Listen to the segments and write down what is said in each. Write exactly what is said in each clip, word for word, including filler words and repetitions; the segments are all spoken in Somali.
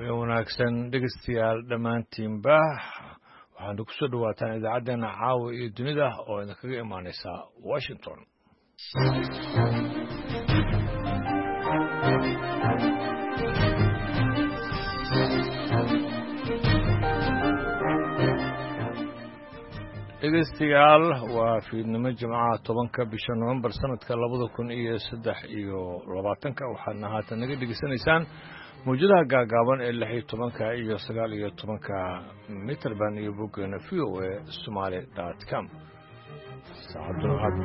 wanaagsan dhegeystayaal dhammaantiinba waxaad ku soo dhawaataan idaacaddeenna caawa iyo dunida oo idinkaga imaanaysa Washington. dhegeystayaal waa fiidnimo jimcaha tobanka bisha November sanadka labada kun iyo saddex iyo labaatanka waxaadna haatan naga dhegeysanaysaan mawjadaha gaagaaban ee lix iyo tobanka iyo sagaal iyo tobanka mitirban iyo boggeena v o a somali dot com saacaduna had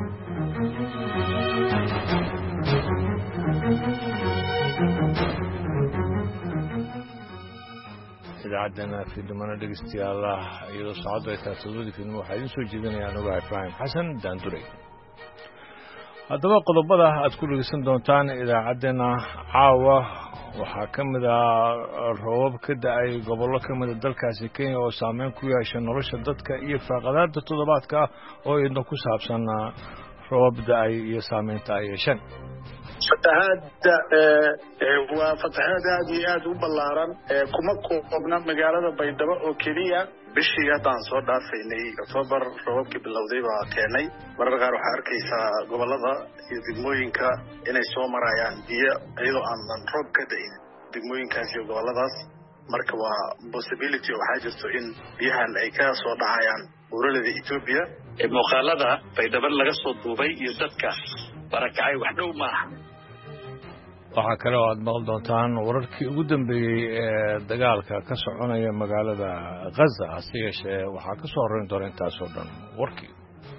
idaacaddeena fiidnimona dhegeystayaal iyadoo saacaddu ay tahay todobadii fiidnimo waxaa idiin soo jeedinayaan ogaha ibraahim xasan daandurey. haddaba qodobada aad ku dhegeysan doontaan idaacaddeenna caawa waxaa ka mid ah roobab ka da-ay gobollo ka mida dalkaasi kenya oo saameyn ku yeeshay nolosha dadka iyo faaqadaada toddobaadka oo idna ku saabsan roobab da-ay iyo saameynta ay yeesheen. fatahaadda waa fatahaad aad iyo aad u ballaaran kuma koobna magaalada baydhabo oo keliya. bishii haddaan soo dhaafaynay octoobar roobabkii bilowday baa keenay marar qaar waxaa arkaysaa gobollada iyo degmooyinka inay soo marayaan biyo iyadoo aanan roob ka da-in degmooyinkaas iyo gobolladaas. marka waa possibility waxaa jirto in biyahan ay ka soo dhacayaan buuralada Ethiopia. muuqaalada baydhabo laga soo duubay iyo dadka barakacay wax dhow maaha. waxaa kale oo aad maqli doontaan wararkii ugu dambeeyey ee dagaalka ka soconaya magaalada Gaza hase yeeshee waxaa ka soo horreyn doona intaasoo dhan warkii.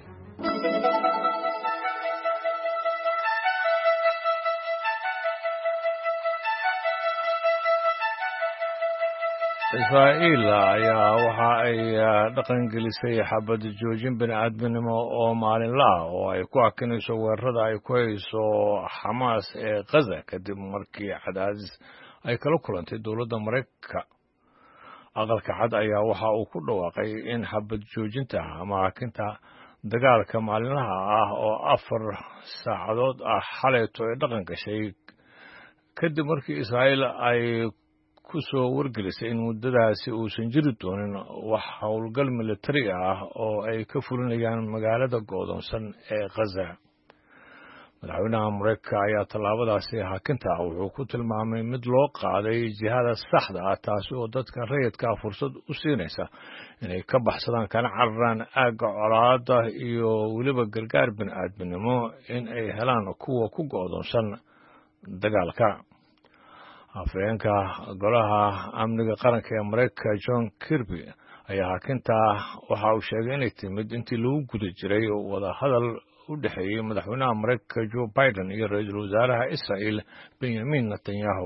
Israa'iil ayaa waxa ay dhaqan gelisay xabad joojin bini'aadminimo oo maalinle ah oo ay ku hakinayso weerarada ay ku hayso Xamaas ee Gaza kadib markii cadaadis ay kala kulantay dowladda Mareykanka. aqalka cad ayaa waxa uu ku dhawaaqay in xabad joojinta ama hakinta dagaalka maalinlaha ah oo afar saacadood ah xalayto ay dhaqan gashay kadib markii Israa'iil ay ku soo wargelisay in muddadaasi uusan jiri doonin wax howlgal militari ah oo ay ka fulinayaan magaalada go'doonsan ee Gaza. madaxweynaha Mareykanka ayaa tallaabadaasi hakinta wuxuu ku tilmaamay mid loo qaaday jihada saxda ah taasi oo dadka rayidka fursad u siinaysa inay ka baxsadaan kana cararaan aagga colaadda iyo weliba gargaar bini'aadminimo in ay helaan kuwa ku go'doonsan dagaalka. afhayeenka golaha amniga qaranka ee Mareykanka John Kirby ayaa hakinta waxa uu sheegay inay timid intii lagu guda jiray wada hadal u dhexeeyay madaxweynaha Mareykanka Joe Biden iyo ra'iisul wasaaraha Israa'iil Benjamin Netanyahu.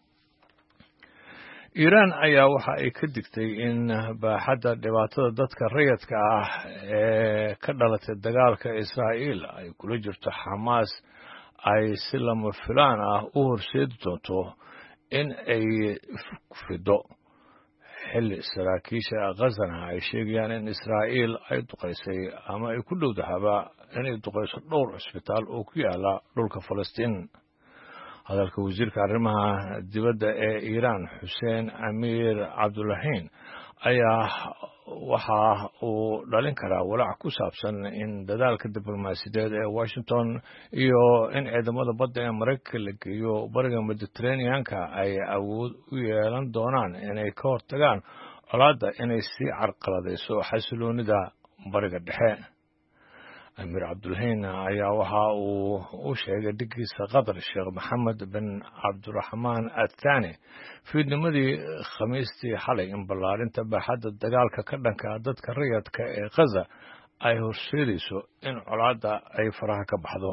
Iiraan ayaa waxa ay ka digtay in baaxadda dhibaatada dadka rayidka ah ee ka dhalatay dagaalka Israa'iil ay kula jirto Xamaas ay si lama filaan ah u horseedi doonto in ay fido xilli saraakiisha Gazana ay sheegayaan in Israa'iil ay duqaysay ama ay ku dhowdahaba inay duqayso dhowr cusbitaal oo ku yaala dhulka Falastiin. hadalka wasiirka arrimaha dibadda ee Iiraan Hussein Amir Abdullahian ayaa waxa uu dhalin karaa walaac ku saabsan in dadaalka diblomaasiyadeed ee Washington iyo in ciidamada badda ee Mareykanka la geeyo bariga Mediterranean-ka ay awood u yeelan doonaan inay ka hortagaan colaadda inay sii carqaladayso xasiloonida bariga dhexe. Amir Abdullahian ayaa waxa uu u sheegay dhigiisa Qatar Sheekh Mohammed bin Abdulrahman Al-Thani fiidnimadii Khamiistii xalay in ballaarinta baaxadda dagaalka ka dhanka dadka rayidka ee Gaza ay horseedayso in colaadda ay faraha ka baxdo.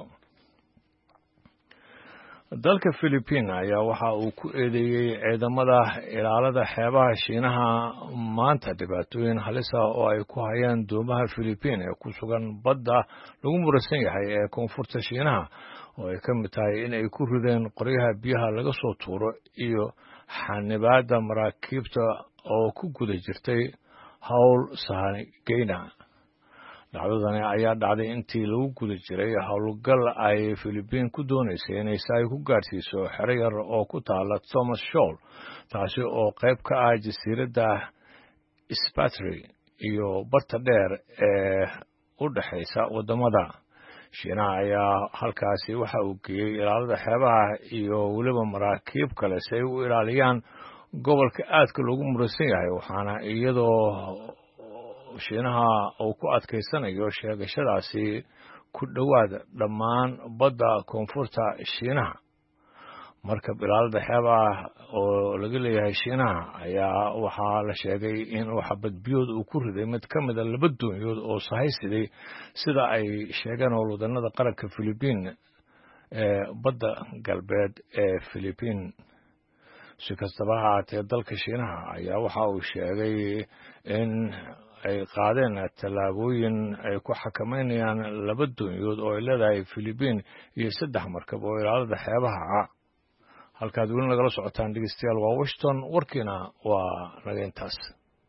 dalka Philippines ayaa waxa uu ku eedeeyay ciidamada ilaalada xeebaha Shiinaha maanta dhibaatooyin halis ah oo ay ku hayaan doomaha Philippines ee ku sugan badda lagu murasan yahay ee koonfurta Shiinaha oo ay ka mid tahay in ay ku rideen qoryaha biyaha laga soo tuuro iyo xanibaadda maraakiibta oo ku guda jirtay hawl sahangeena. dhacdadani ayaa dhacday intii lagu guda jiray howlgal ay Philippines ku doonaysay inay saay ku gaarsiiso xero yar oo ku taala Thomas Shoal taasi oo qayb ka ah jasiiradda Spratly iyo barta dheer ee u dhaxaysa wadamada. Shiinaha ayaa halkaasi waxa uu geeyay ilaalada xeebaha iyo weliba maraakiib kale si ay u ilaaliyaan gobolka aadka loogu muransan yahay, waxaana iyadoo Shiinaha uu ku adkaysanayo sheegashadaasi ku dhowaad dhammaan badda koonfurta Shiinaha. markab ilaalada xeebaha oo laga leeyahay Shiinaha ayaa waxaa la sheegay in uu xabad biyood uu ku riday mid ka mid ah laba doonyood oo sahaysiday sida ay sheegeen howlwadanada qaranka Philippines ee badda galbeed ee Philippines. si kastaba ha ahaatee dalka Shiinaha ayaa waxa uu sheegay in ay qaadeen tallaabooyin ay ku xakameynayaan laba doonyood oo ay leedahay Philippines iyo saddex markab oo ilaalada xeebaha ah. halkaad weli nagala socotaan dhegeystayaal waa Washington, warkiina waa naga intaas.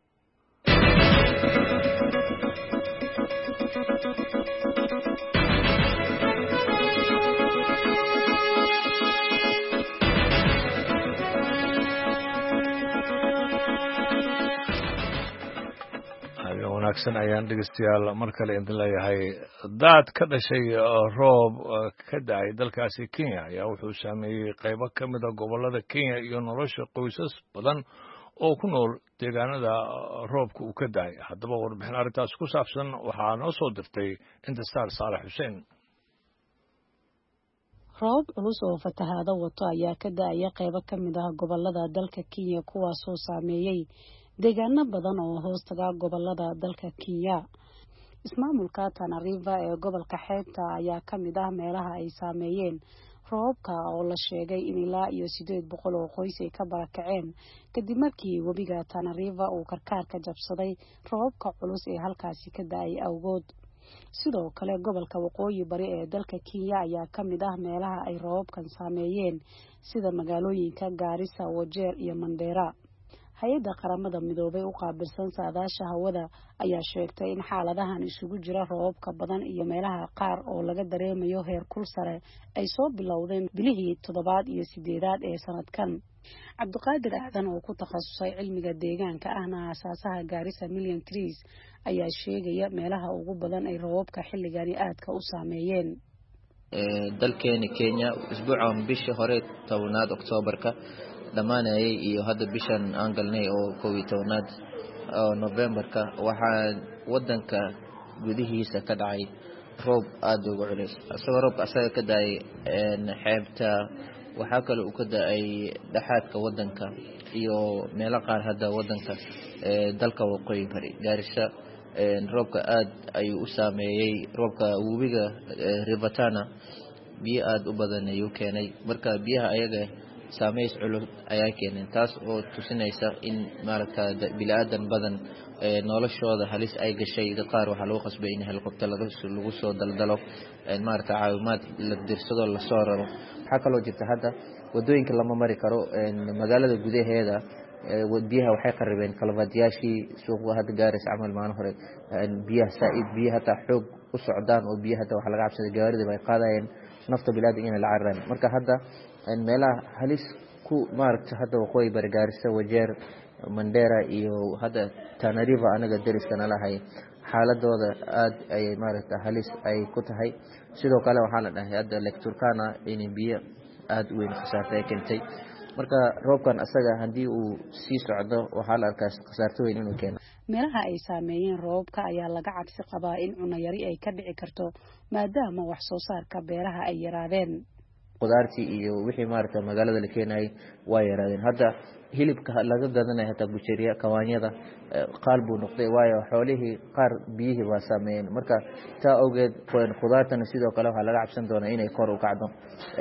wanaagsan ayaan dhegeystayaal mar kale idin leeyahay. daad ka dhashay roob ka da'ay dalkaasi Kenya ayaa wuxuu saameeyey qaybo ka mid ah gobollada Kenya iyo nolosha qoysas badan oo ku nool deegaanada roobka uu ka da'ay. haddaba warbixin arrintaas ku saabsan waxaa noo soo dirtay Intisaar Saalax Xuseen. roob culus oo fatahaado wato ayaa ka da'aya qaybo ka mid ah gobollada dalka Kenya kuwaasoo saameeyey deegaano badan oo hoostaga gobollada dalka Kenya. ismaamulka Tana River ee gobolka xeebta ayaa ka mid ah meelaha ay saameeyeen roobka oo la sheegay in ilaa iyo sideed boqol oo qoys ay ka barakaceen kadib markii webiga Tana River uu karkaarka jabsaday roobka culus ee halkaasi ka da'ay awgood. sidoo kale gobolka waqooyi bari ee dalka Kenya ayaa ka mid ah meelaha ay roobkan saameeyeen sida magaalooyinka Garissa, Wajir iyo Mandera. hay-adda qaramada midoobay u qaabilsan saadaasha hawada ayaa sheegtay in xaaladahan isugu jira roobka badan iyo meelaha qaar oo laga dareemayo heer kul sare ay soo bilowdeen bilihii toddobaad iyo sideedaad ee sanadkan. Cabdiqaadir Aadan oo ku takhasusay cilmiga deegaanka ahna aasaasaha Garissa Million Trees ayaa sheegaya meelaha ugu badan ay roobka xilligani aadka u saameeyeen. dalkeena Kenya isbuucan bishii hore tobnaad Oktoobarka dhamaanayay iyo hadda bishan aan galnay oo kow iyo tobnaad oo Novemberka waxaa wadanka gudihiisa ka dhacay roob aad ugu culus. asagoo roobka asaga ka daay xeebta waxaa kale uu ka daay dhaxaadka wadanka iyo meelo qaar hadda wadanka dalka waqooyi bari. Garissa roobka aad ayuu u saameeyay. roobka webiga River Tana biyo aad u badan ayuu keenay. marka biyaha ayaga saameys culus ayaa keenay taas oo tusinaysa in maaragta bilaadan badan noloshooda halis ay gashay. qaar waxaa lagu qasbay in helicopter lagu soo daldalo maaragta caawimaad la dirsado la soo raro. waxaa kaloo jirta hadda wadooyinka lama mari karo magaalada gudaheeda. biyaha waxay qaribeen kalabadyaashii suuqa hadda Garissa camal maalin hore biyaha saaid biyaha hata xoog u socdaan oo biyaha hata waxa laga cabsaday gaarida bay qaadayeen nafta bilaadan inay la cararaan. marka hadda meelaha halis ku maaragta hadda waqooyi bari Garissa, Wajir, Mandera iyo hadda Tana River anaga dariskana lahay xaaladooda aad ay maaragta halis ay ku tahay. sidoo kale waxaa la dhahay hadda Lake Turkana in biyo aad u weyn khasaartay keentay. marka roobkan asaga hadii uu sii socdo waxaa la arkaa khasaarto weyn inuu keeno. meelaha ay saameeyeen roobka ayaa laga cabsi qabaa in cunno yari ay ka dhici karto maadaama wax soo saarka beeraha ay yaraadeen. qudaartii iyo wixii maaragta magaalada la keenay waa yaraadeen. hadda hilibka laga gadanayo hata bushariya kawaanyada qaal buu noqday waayo xoolihii qaar biyihii waa saameeyeen. marka taa awgeed qudaartana sidoo kale waxaa laga cabsan doonaa inay kor u kacdo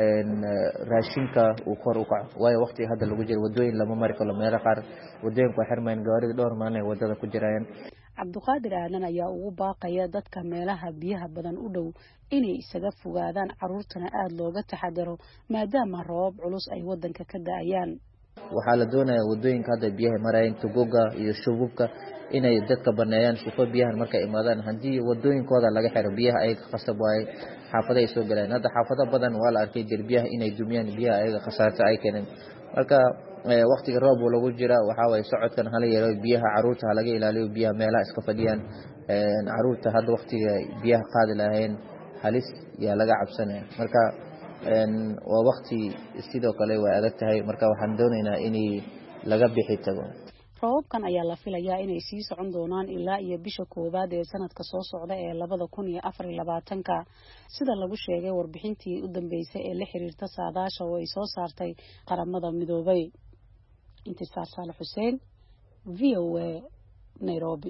raashinka uu kor u kaco waayo waqti hadda lagu jiro wadooyin lama mari karo. meelo qaar wadooyinku waa xirmayeen gaarida dhowr maalin ay wadada ku jirayaan. Cabdiqaadir Aadan ayaa ugu baaqaya dadka meelaha biyaha badan u dhow inay isaga fogaadaan carruurtana aad looga taxadaro maadaama roob culus ay wadanka ka da'ayaan. waxaa la doonayaa wadooyinka hadda biyaha marayeen tugoga iyo shububka inay dadka baneeyaan sifo biyahan markay imaadaan haddii wadooyinkooda laga xiro biyaha ayaga qasab waaye xaafada ay soo galeen hadda xaafado badan waa la arkay derbiyaha inay dumiyaan biyaha ayaga khasaarta ay keeneen marka waqtiga roob uu lagu jira waxaa waaye socodkan hala yeelo biyaha caruurta halaga ilaaliyo biyaha meelaha iska fadhiyaan caruurta hadda waqtiga biyaha qaadi lahayn halis yaa laga cabsanaya marka waa waqti sidoo kale way adag tahay marka waxaan doonaynaa in laga bixi tago roobkan ayaa la filayaa inay sii socon doonaan ilaa iyo bisha koowaad ee sanadka soo socda ee labada kun iyo afar iyo labaatanka sida lagu sheegay warbixintii u dambeysay ee la xiriirta saadaasha oo ay soo saartay qaramada midoobay intisaar saale xuseen v o a Nairobi.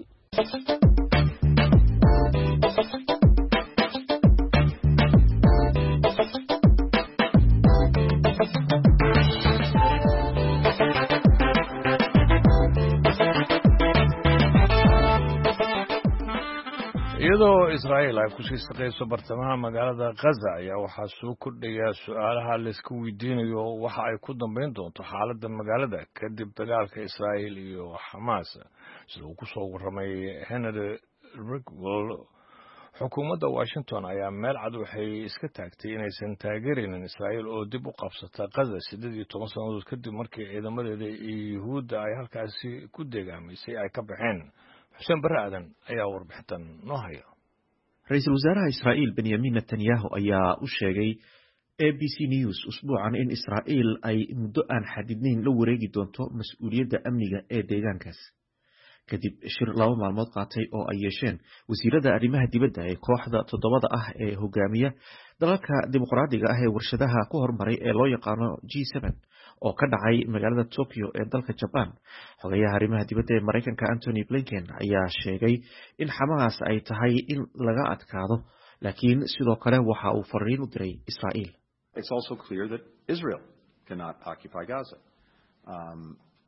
iyadoo Israa'iil ay ku sii shaqeyso bartamaha magaalada Gaza ayaa waxaa soo kordhaya su'aalaha la iska weydiinayo waxa ay ku dambeyn doonto xaaladda magaalada kadib dagaalka Israa'iil iyo Hamas sida uu ku soo warramay Henry Ridgwell. xukuumadda Washington ayaa meel cad waxay iska taagtay inaysan taageerinin Israa'iil oo dib u qabsata Gaza siddeed iyo toban sanadood kadib markii ciidamadeeda iyo Yuhuudda ay halkaasi ku deegaamaysay ay ka baxeen. xuseen barre aadan ayaa warbixintan noo haya. ra-iisul wasaaraha Israa'iil Benjamin Netanyahu ayaa u sheegay A B C News usbuucan in Israa'iil ay muddo aan xadidnayn la wareegi doonto mas'uuliyadda amniga ee deegaankaas kadib shir laba maalmood qaatay oo ay yeesheen wasiirada arrimaha dibadda ee kooxda toddobada ah ee hogaamiya dalalka dimuqraadiga ah ee warshadaha ku hormaray ee loo yaqaano G seven oo ka dhacay magaalada Tokyo ee dalka Japan. xogayaha arrimaha dibadda ee Mareykanka Anthony Blinken ayaa sheegay in Hamas ay tahay in laga adkaado laakiin sidoo kale waxa uu fariin u diray Israa'iil. It's also clear that Israel cannot occupy Gaza. Um,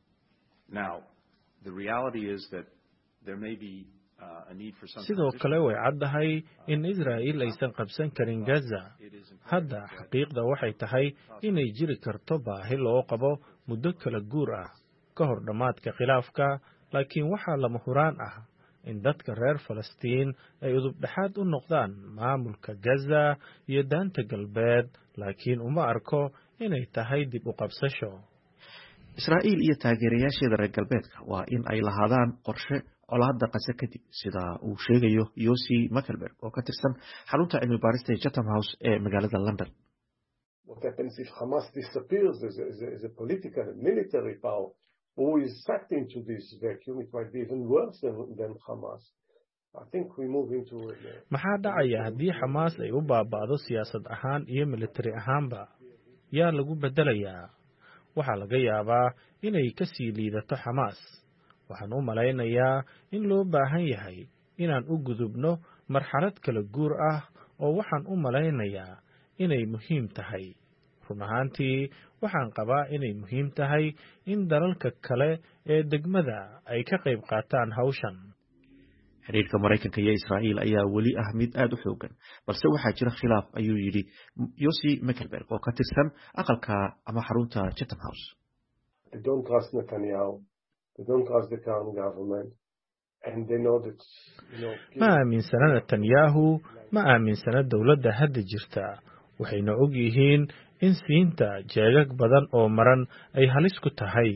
now the reality is that there may be sidoo kale way caddahay in Israa'iil aysan qabsan karin Gaza. hadda xaqiiqda waxay tahay inay jiri karto baahi loo qabo muddo kala guur ah ka hor dhammaadka khilaafka laakiin waxaa lama huraan ah in dadka reer Falastiin ay udub dhexaad u noqdaan maamulka Gaza iyo daanta galbeed laakiin uma arko inay tahay dib u qabsasho. Israa'iil iyo taageerayaasheeda reer galbeedka waa in ay lahaadaan qorshe colaadda Gaza kadib sida uu sheegayo Yossi Mekelberg oo ka tirsan xarunta cilmi baarista ee Chatham House ee magaalada London. What happens if Hamas disappears as a, as a, as a political and military power who is sucked into this vacuum? It might be even worse than, than Hamas. I think we move into maxaa dhacaya haddii Hamas ay u baaba'do siyaasad ahaan iyo military ahaanba yaa lagu bedelayaa waxaa laga yaabaa inay ka sii liidato Hamas. waxaan u malaynayaa in loo baahan yahay inaan u gudubno marxalad kala guur ah oo waxaan u malaynayaa inay muhiim tahay. run ahaantii waxaan qabaa inay muhiim tahay in dalalka kale ee degmada ay ka qayb qaataan hawshan. xiriirka Mareykanka iyo Israa'iil ayaa weli ah mid aad u xoogan balse waxaa jira khilaaf ayuu yidhi Yossi Mekelberg oo ka tirsan aqalka ama xarunta Chatham House. They don't trust Netanyahu. They don't trust the current government. And they know that, you know, ma aaminsana Netanyahu, ma aaminsana dowladda hadda jirta. waxayna og yihiin in siinta jeegag badan oo maran ay halis ku tahay.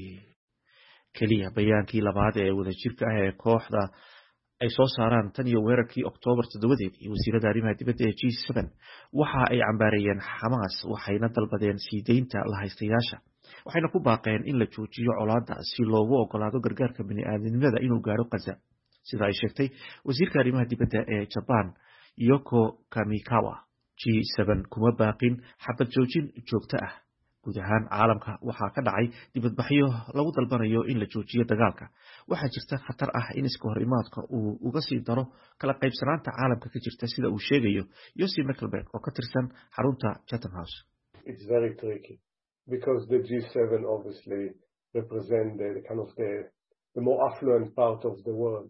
kaliya bayaankii labaad ee wadajirka ah ee kooxda ay soo saaraan tan iyo weerarkii Oktoobar toddobadeed iyo wasiirada arrimaha dibadda ee G seven waxa ay cambaarayeen Hamas waxayna dalbadeen sii deynta la haystayaasha waxayna ku baaqeen in la joojiyo colaadda si loogu ogolaado gargaarka bini'aadanimada inuu gaaro Gaza sida ay sheegtay wasiirka arrimaha dibadda ee Japan Yoko Kamikawa. G seven kuma baaqin xabad joojin joogto ah guud ahaan caalamka waxaa ka dhacay dibadbaxyo lagu dalbanayo in la joojiyo dagaalka. waxaa jirta khatar ah in iska hor imaadka uu uga sii daro kala qaybsanaanta caalamka ka jirta sida uu sheegayo Yossi Mekelberg oo ka tirsan xarunta Chatham House. It's very tricky because the G seven obviously represent the, the kind of the, the more affluent part of the world.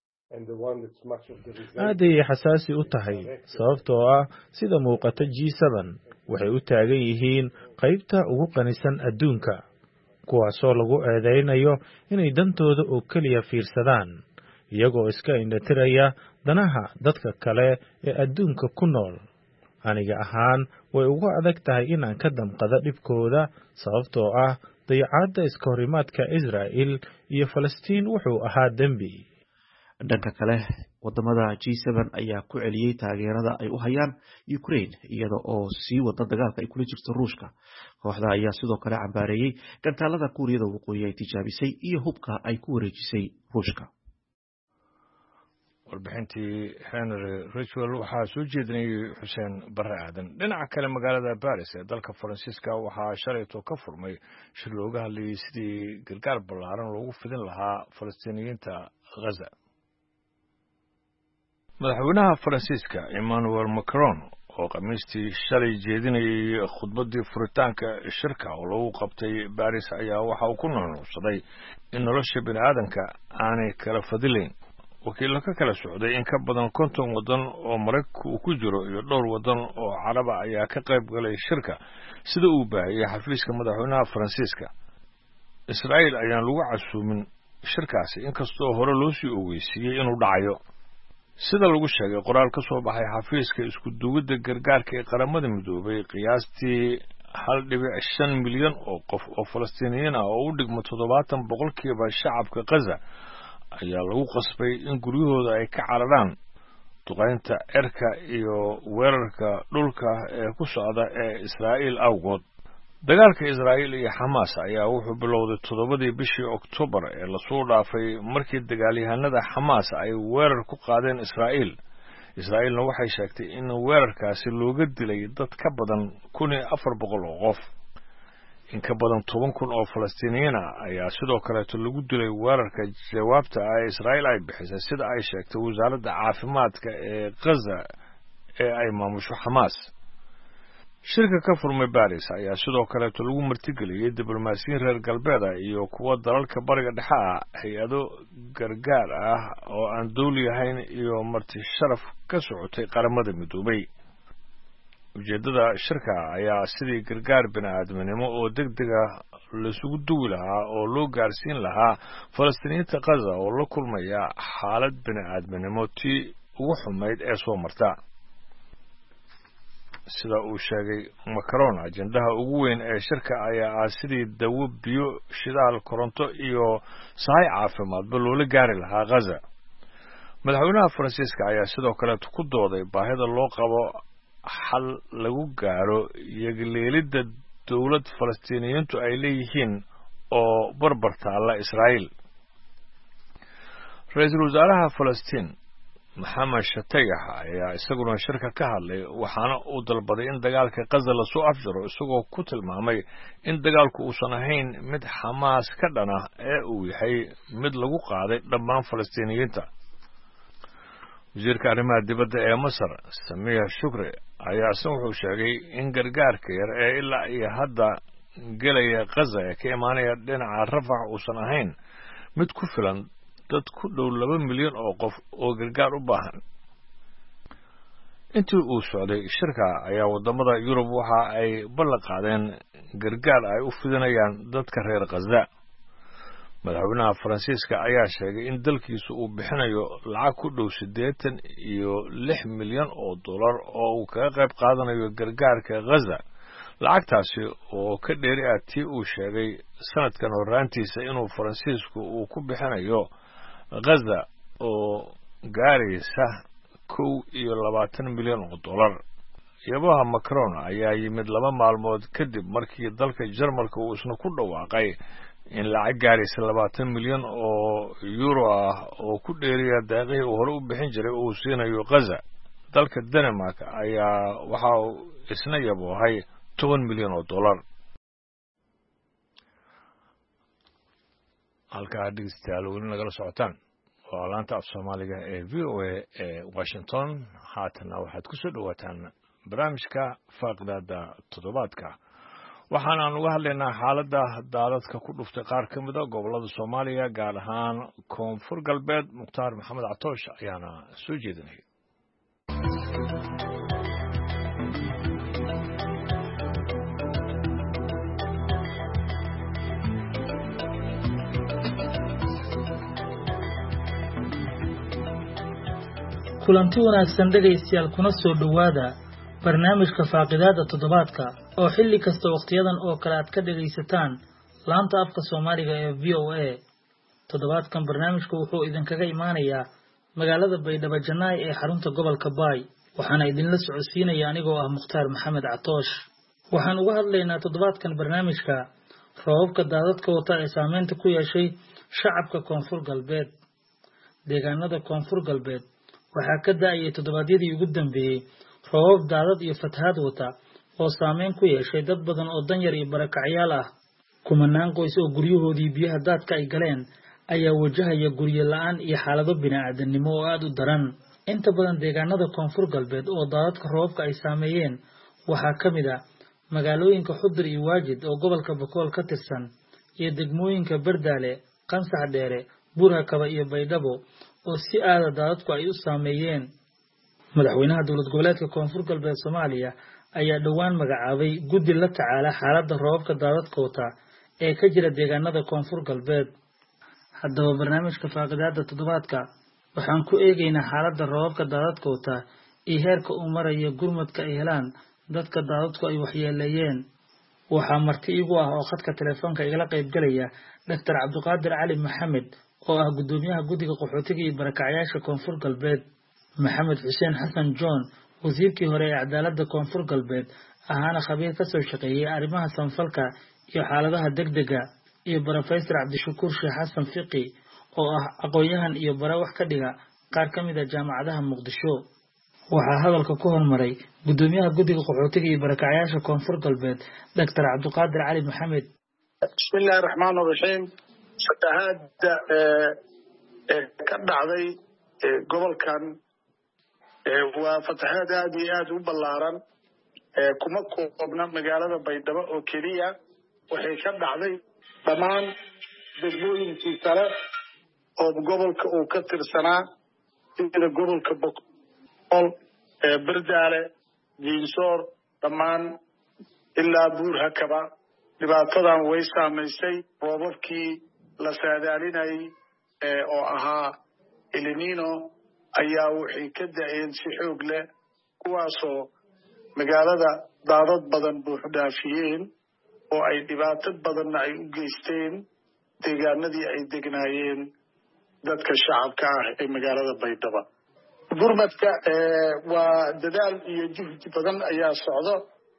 aad ayay xasaasi u tahay sababtoo ah sida muuqata G seven waxay u taagan yihiin qaybta ugu qanisan adduunka kuwaasoo lagu eedeynayo inay dantooda oo keliya fiirsadaan iyagoo iska indhatiraya danaha dadka kale ee adduunka ku nool. aniga ahaan way ugu adag tahay inaan ka damqado dhibkooda sababtoo ah dayacaadda iska horimaadka Israa'iil iyo Falastiin wuxuu ahaa dembi. dhanka kale wadamada G seven ayaa ku celiyay taageerada ay u hayaan Ukraine iyada oo sii wada dagaalka ay kula jirto Ruushka. kooxda ayaa sidoo kale cambaareeyay gantaalada Kuuriyada Waqooyi ay tijaabisay iyo hubka ay ku wareejisay Ruushka. warbixintii Henry Ridgwell waxaa soo jeedinayay Xuseen Barre Aadan. dhinaca kale magaalada Paris ee dalka Faransiiska waxaa shalayto ka furmay shir looga hadlayay sidii gargaar ballaaran loogu fidin lahaa Falastiiniyiinta Gaza. madaxweynaha Faransiiska Emmanuel Macron oo khamiistii shalay jeedinayay khudbadii furitaanka shirka oo lagu qabtay Paris ayaa waxa uu ku nuuxnuuxsaday in nolosha bini'aadanka aanay kala fadilayn. wakiillo ka kala socday in ka badan konton waddan oo Maraykanku uu ku jiro iyo dhowr waddan oo Carab ah ayaa ka qayb galay shirka sida uu baahiyay xafiiska madaxweynaha Faransiiska. Israa'iil ayaan lagu casuumin shirkaasi inkastoo hore loo sii ogeysiiyey inuu dhacayo. sida lagu sheegay qoraal ka soo baxay xafiiska isku duwidda gargaarka ee qaramada midoobay qiyaastii hal dhibic shan milyan oo qof oo Falastiiniyiin ah oo u dhigma toddobaatan boqolkiiba shacabka Gaza ayaa lagu qasbay in guryahooda ay ka cararaan duqaynta cirka iyo weerarka dhulka ee ku socda ee Israa'iil awgood. dagaalka Israa'iil iyo Xamaas ayaa wuxuu bilowday toddobadii bishii Oktoobar ee la soo dhaafay markii dagaalyahanada Xamaas ay weerar ku qaadeen Israa'iil. Israa'iilna waxay sheegtay in weerarkaasi looga dilay dad ka badan kun iyo afar boqol oo qof. in ka badan toban kun oo Falastiiniyiin ah ayaa sidoo kale lagu dilay weerarka jawaabta ah ee Israa'iil ay bixisay sida ay sheegtay wasaaradda caafimaadka ee Gaza ee ay maamusho Xamaas. shirka ka furmay Paris ayaa sidoo kale lagu martigeliyay diblomaasiyiin reer galbeed ah iyo kuwa dalalka bariga dhexe ah, hay'ado gargaar ah oo aan dawli ahayn iyo marti sharaf ka socotay qaramada midoobay. ujeedada shirka ayaa sidii gargaar bini'aadminimo oo degdeg ah la isugu duwi lahaa oo loo gaarsiin lahaa Falastiiniyiinta Gaza oo la kulmaya xaalad bini'aadminimo tii ugu xumayd ee soo marta. sida uu sheegay Macron, ajendaha ugu weyn ee shirka ayaa ah sidii dawo, biyo, shidaal, koronto iyo sahay caafimaadba loola gaari lahaa Gaza. madaxweynaha Faransiiska ayaa sidoo kale ku dooday baahida loo qabo xal lagu gaaro yagleelidda dawlad Falastiiniyiintu ay leeyihiin oo barbar taala Israa'iil. ra'iisul wasaaraha Falastiin Maxamed Shatayax ayaa isaguna shirka ka hadlay waxaana uu dalbaday in dagaalka Gaza la soo afjaro isagoo ku tilmaamay in dagaalku uusan ahayn mid Xamaas ka dhana ee uu yahay mid lagu qaaday dhammaan Falastiiniyiinta. wasiirka arrimaha dibadda ee Masar Samiya Shukri ayaa isna wuxuu sheegay in gargaarka yar ee ilaa iyo hadda gelaya Gaza ee ka imaanaya dhinaca Rafax uusan ahayn mid ku filan dad ku dhow laba milyan oo qof oo gargaar u baahan. intii uu socday shirka ayaa wadamada Yurub waxa ay ballan qaadeen gargaar ay u fidinayaan dadka reer Gaza. madaxweynaha Faransiiska ayaa sheegay in dalkiisu uu bixinayo lacag ku dhow siddeetan iyo lix milyan oo dollar oo uu kaga qayb qaadanayo gargaarka Gaza. lacagtaasi oo ka dheeri ah tii uu sheegay sanadkan horaantiisa inuu Faransiisku uu ku bixinayo Gaza oo gaaraysa kow iyo labaatan milyan oo dollar. yabaha Macron ayaa yimid laba maalmood kadib markii dalka Jarmalka uu isna ku dhawaaqay in lacag gaaraysa labaatan milyan oo euro ah oo ku dheeriya deeqihii uu hore u bixin jiray uu siinayo Gaza. dalka Denmark ayaa waxa uu isna yaboohay toban milyan oo dollar. halkaa dhegeystayaal weli nagala socotaan waa laanta af Soomaaliga ee V O A ee Washington. haatana waxaad ku soo dhawaataan barnaamijka Faaqdaada Toddobaadka. waxaan uga hadlaynaa xaaladda daadadka ku dhuftay qaar ka mid ah gobollada Soomaaliya gaar ahaan Koonfur Galbeed. Mukhtaar Maxamed Catoosh ayaana soo jeedinaya. kulanti wanaagsan dhegaystayaal kuna soo dhawaada barnaamijka faaqidaada toddobaadka oo xilli kasta waqtiyadan oo kale aad ka dhagaysataan laanta afka Soomaaliga ee V O A. toddobaadkan barnaamijku wuxuu idinkaga imaanayaa magaalada Baydhabo Janay ee xarunta gobolka Baay, waxaana idinla socodsiinaya anigoo ah Mukhtaar Maxamed Catoosh. waxaan uga hadlaynaa toddobaadkan barnaamijka roobabka daadadka wata ee saameynta ku yeeshay shacabka Koonfur Galbeed. deegaanada Koonfur Galbeed waxaa ka da'ayay toddobaadyadii ugu dambeeyay roobab daadad iyo fatahaad wata oo saameyn ku yeeshay dad badan oo danyar iyo barakacyaal ah. kumanaan qoys oo guryahoodii biyaha daadka ay galeen ayaa wajahaya guryo la'aan iyo xaalado bini'aadanimo oo aad u daran. inta badan deegaanada Koonfur Galbeed oo daadadka roobabka ay saameeyeen waxaa ka mid ah magaalooyinka Xudur iyo Waajid oo gobolka Bakool ka tirsan, iyo degmooyinka Bardaale, Qansax Dheere, Buurhakaba iyo Baydhabo oo si aad daadadku ay u saameeyeen. madaxweynaha dowlad goboleedka Koonfur Galbeed Soomaaliya ayaa dhawaan magacaabay guddi la tacaala xaaladda roobabka daadadka wata ee ka jira deegaanada Koonfur Galbeed. haddaba barnaamijka faaqidaada toddobaadka waxaan ku eegaynaa xaaladda roobabka daadadka wata iyo heerka uu marayo gurmadka ay helaan dadka daadadku ay waxyeeleeyeen. waxaa marti igu ah oo khadka telefoonka igala qayb galaya Doctor Cabdiqaadir Cali Maxamed oo ah gudoomiyaha guddiga qaxootiga iyo barakacyaasha Koonfur Galbeed, Maxamed Xuseen Xasan John wasiirkii hore ee cadaaladda Koonfur Galbeed ahaana khabiir ka soo shaqeeyay arrimaha sanfalka iyo xaaladaha degdega, iyo Professor Cabdishakuur Sheekh Xasan Fiqi oo ah aqoonyahan iyo bara wax ka dhiga qaar ka mid ah jaamacadaha Muqdisho. waxaa hadalka ku hormaray gudoomiyaha guddiga qaxootiga iyo barakacyaasha Koonfur Galbeed Doctor Cabdiqaadir Cali Maxamed. bismillaahi raxmaani raxiim. fatahaadda ee ka dhacday gobolkan waa fatahaad aad iyo aad u ballaaran, kuma koobna magaalada Baydhabo oo keliya. waxay ka dhacday dhammaan degmooyinkii kale oo gobolka uu ka tirsanaa sida gobolka Bakool, Bardaale, Diinsoor, dhammaan ilaa Buurhakaba. dhibaatadan way saamaysay roobabkii la saadaalinayay oo ahaa El Niño ayaa waxay ka da'een si xoog leh, kuwaasoo magaalada daadad badan buuxu dhaafiyeen oo ay dhibaato badanna ay u geysteen deegaanadii ay degnaayeen dadka shacabka ah ee magaalada Baydhabo. gurmadka waa dadaal iyo juhdi badan ayaa socdo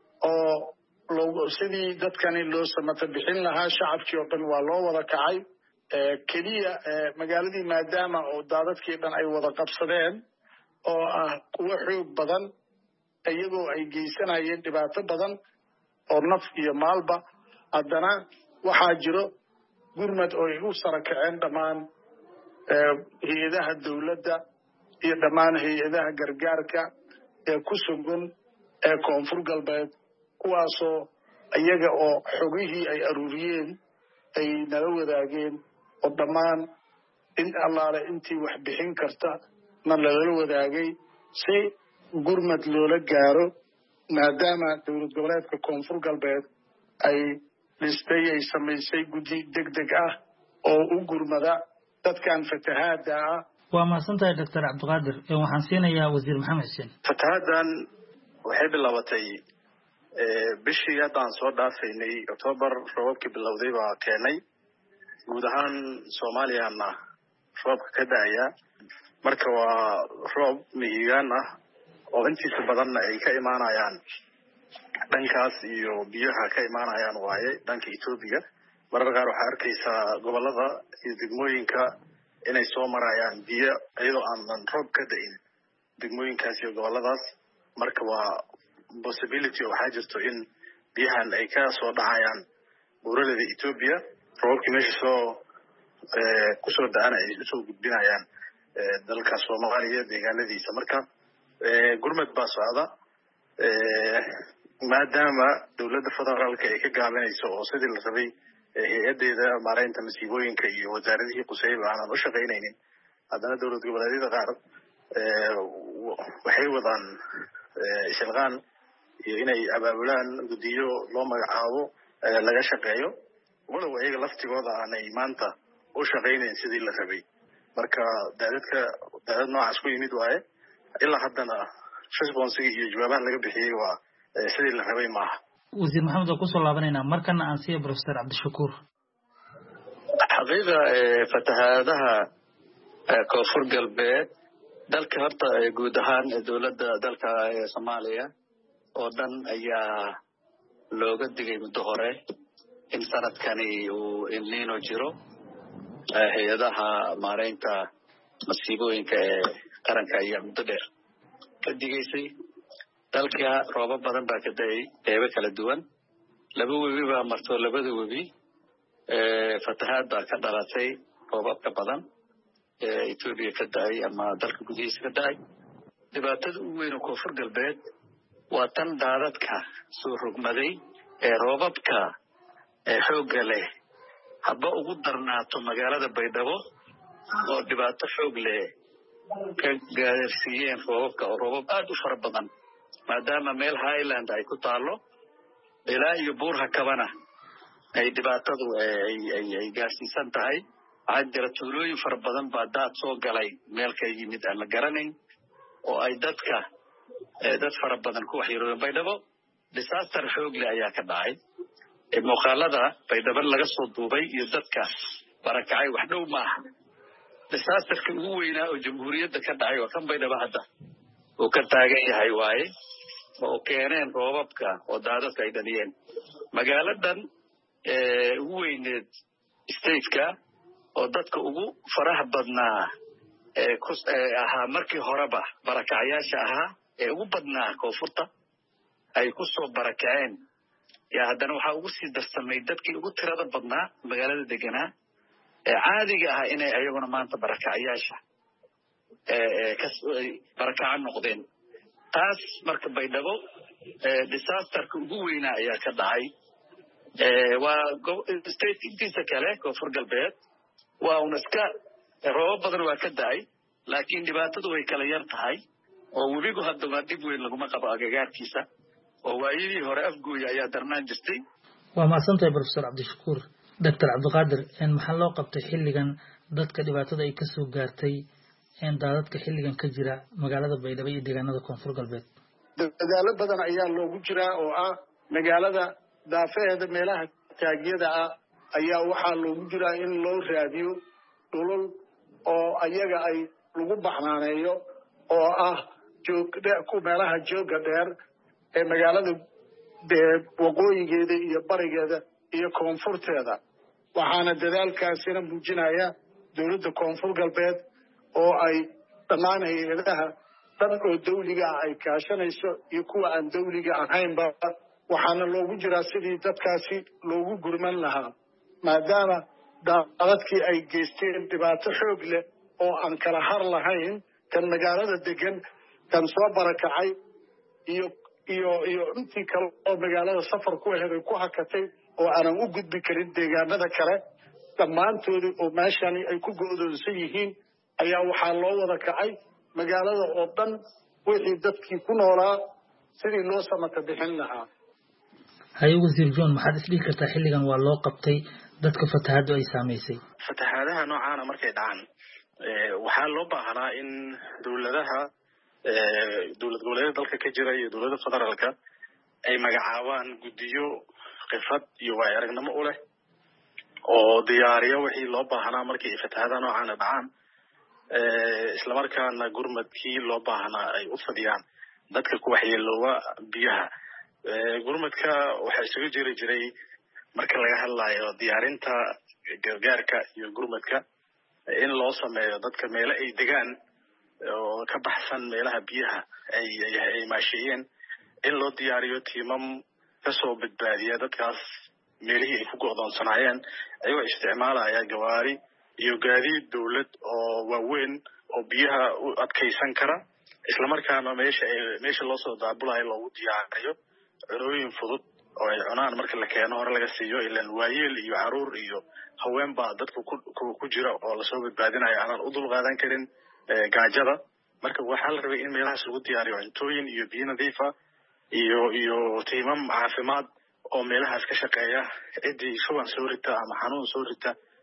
oo sidii dadkani loo samata bixin lahaa. shacabkii oo dhan waa loo wada kacay. keliya magaaladii maadaama oo daadadkii dhan ay wada qabsadeen oo ah kuwo xoog badan, iyagoo ay geysanayeen dhibaato badan oo naf iyo maalba, haddana waxaa jiro gurmad oo ay u sara kaceen dhammaan hay-adaha dowladda iyo dhammaan hay-adaha gargaarka ee ku sugan ee Koonfur Galbeed, kuwaasoo iyaga oo xogihii ay aruuriyeen ay nala wadaageen oo dhammaan in allaale intii wax bixin karta na lala wadaagay si gurmad loola gaaro, maadaama dowlad goboleedka Koonfur Galbeed ay dhistay ay samaysay guddi degdeg ah oo u gurmada dadkan fatahaadda ah. waa mahadsantahay Doctor Cabdiqaadir. waxaan siinayaa wasiir Maxamed Xuseen. fatahaaddan waxay bilaabatay bishii haddaan soo dhaafaynay October. roobabkii bilowday baa keenay guud ahaan Soomaaliyana roobka ka da'aya. marka waa roob mihigaan ah oo intiisa badanna ay ka imaanayaan dhankaas iyo biyaha ka imaanayaan waaye dhanka Ethiopia. marar qaar waxaa arkaysaa gobolada iyo degmooyinka inay soo marayaan biyo iyadoo aan roob ka da'in degmooyinkaas iyo goboladaas. marka waa possibility waxaa jirto in biyahan ay ka soo dhacayaan buuraleyda Ethiopia, roobkii meesha soo kusoo da'ana ay usoo gudbinayaan dalka Soomaaliya deegaanadiisa. marka gurmad baa socda maadaama dowladda federaalka ay ka gaabinayso oo sidii la rabay hay-adeeda maareynta masiibooyinka iyo wasaaradihii qusayba aanan u shaqaynaynin. haddana dowlad goboleedyada qaar waxay wadaan shilqaan iyo inay abaabulaan guddiyo loo magacaabo laga shaqeeyo, walow ayaga laftigooda aanay maanta u shaqaynayn sidii la rabay. marka daadadka daadad noocaas ku yimid waaye ilaa haddana responsiga iyo jawaabaha laga bixiyey waa sidii la rabay maaha. wasiir maxamed oo kusoo laabanayna markana aan siiya professor cabdishakuur. xaqiiqa fatahaadaha koonfur galbeed dalka horta guud ahaan dowladda dalka Soomaaliya oo dhan ayaa looga digay muddo hore in sanadkani uu El Niño jiro. hay-adaha maareynta masiibooyinka ee qaranka ayaa muddo dheer ka digaysay. dalka roobab badan baa ka da'ay qeybo kala duwan. laba webi baa marto, labada webi fatahaad baa ka dhalatay roobabka badan ee Ethiopia ka da'ay ama dalka gudihiisa ka da'ay. dhibaatada ugu weyn oo koonfur galbeed waa tan daadadka soo rogmaday ee roobabka ee xoogga leh haba ugu darnaato magaalada Baydhabo oo dhibaato xoog leh ka gaarsiiyeen roobabka oo roobab aad u fara badan maadaama meel highland ay ku taalo ilaa iyo buur hakabana ay dhibaatadu ay gaarsiisan tahay. waxaa jira tuulooyin fara badan baa daad soo galay meel ka yimid aan la garanayn oo ay dadka dad fara badan ku waxyeeloobeen. Baydhabo disaster xoog leh ayaa ka dhacay. muuqaalada Baydhabo laga soo duubay iyo dadka barakacay wax dhow maaha. disasterka ugu weynaa oo jamhuuriyadda ka dhacay oo kan Baydhabo hadda uu ka taagan yahay waaye oo keeneen roobabka oo daadadka ay dhaliyeen. magaaladan ugu weyneed stateka oo dadka ugu faraha badnaa ahaa markii horeba barakacayaasha ahaa ee ugu badnaa koonfurta ay ku soo barakaceen yaa haddana waxaa ugu sii darsamay dadkii ugu tirada badnaa magaalada deganaa ee caadiga ah inay ayaguna maanta barakacayaasha barakaca noqdeen. taas marka Baydhabo disasterka ugu weynaa ayaa ka dhacay. waa state intiisa kale koonfur galbeed waa un iska roobab badan waa ka da'ay laakiin dhibaatadu way kala yar tahay oo webigu hadda waa dhib weyn laguma qabo agagaarkiisa oo waayadii hore afgooya ayaa darnaan jirtay. waa mahadsantahay professor cabdishakuur. doctor cabdiqaadir maxaa loo qabtay xilligan dadka dhibaatada ay kasoo gaartay daadadka xilligan ka jira magaalada Baydhabo iyo deegaanada koonfur galbeed? dadaalo badan ayaa loogu jiraa oo ah magaalada daafeheeda meelaha taagyada ah ayaa waxaa loogu jiraa in loo raadiyo dhulul oo ayaga ay lagu baxnaaneeyo oo ah joog meelaha jooga dheer ee magaalada waqooyigeeda iyo barigeeda iyo koonfurteeda. waxaana dadaalkaasina muujinaya dowladda koonfur galbeed oo ay dhammaan hay-adaha dhan oo dawliga ah ay kaashanayso iyo kuwa aan dawliga ahaynba. waxaana loogu jiraa sidii dadkaasi loogu gurman lahaa maadaama daadadkii ay geysteen dhibaato xoog leh oo aan kala har lahayn. kan magaalada degan, kan soo barakacay iyo iyo iyo intii kale oo magaalada safar ku ahayd ay ku hakatay oo aanan u gudbi karin deegaanada kale dhammaantoodii oo meeshani ay ku go'doonsan yihiin ayaa waxaa loo wada kacay magaalada oo dhan wixii dadkii ku noolaa sidii loo samata bixin lahaa. haye wasiir John maxaad isdhihi kartaa xilligan waa loo qabtay dadka fatahaadu ay saamaysay? fatahaadaha noocaana markay dhacaan waxaa loo baahanaa in dowladaha dowlad goboleedyada dalka ka jira iyo dowladda federaalka ay magacaabaan guddiyo khifrad iyo waay aragnimo u leh oo diyaariyo wixii loo baahanaa markii ay fatahaadaha noocaana dhacaan islamarkaana gurmadkii loo baahanaa ay u fadhiyaan dadka ku waxyeelooba biyaha. gurmadka waxaa isugu jiri jiray marka laga hadlayo diyaarinta gargaarka iyo gurmadka in loo sameeyo dadka meelo ay degaan oo ka baxsan meelaha biyaha ay ay maasheeyeen in loo diyaariyo tiimam kasoo badbaadiya dadkaas meelihii ay ku go'doonsanaayeen ayagoo isticmaalaya gawaari iyo gaadiid dawlad oo waaweyn oo biyaha u adkaysan kara islamarkaana meesha meesha loo soo daabulayo loogu diyaariyo cunooyin fudud oo ay cunaan marka la keeno hore laga siiyo ilaan waayeel iyo caruur iyo haween baa dadku ku jira oo lasoo badbaadinayo aanan u dulqaadan karin gaajada. marka waxaa la rabay in meelahaas lagu diyaariyo cuntooyin iyo biyo nadiif ah iyo iyo tiimam caafimaad oo meelahaas ka shaqeeya ciddii shuban soo rita ama xanuun soo rita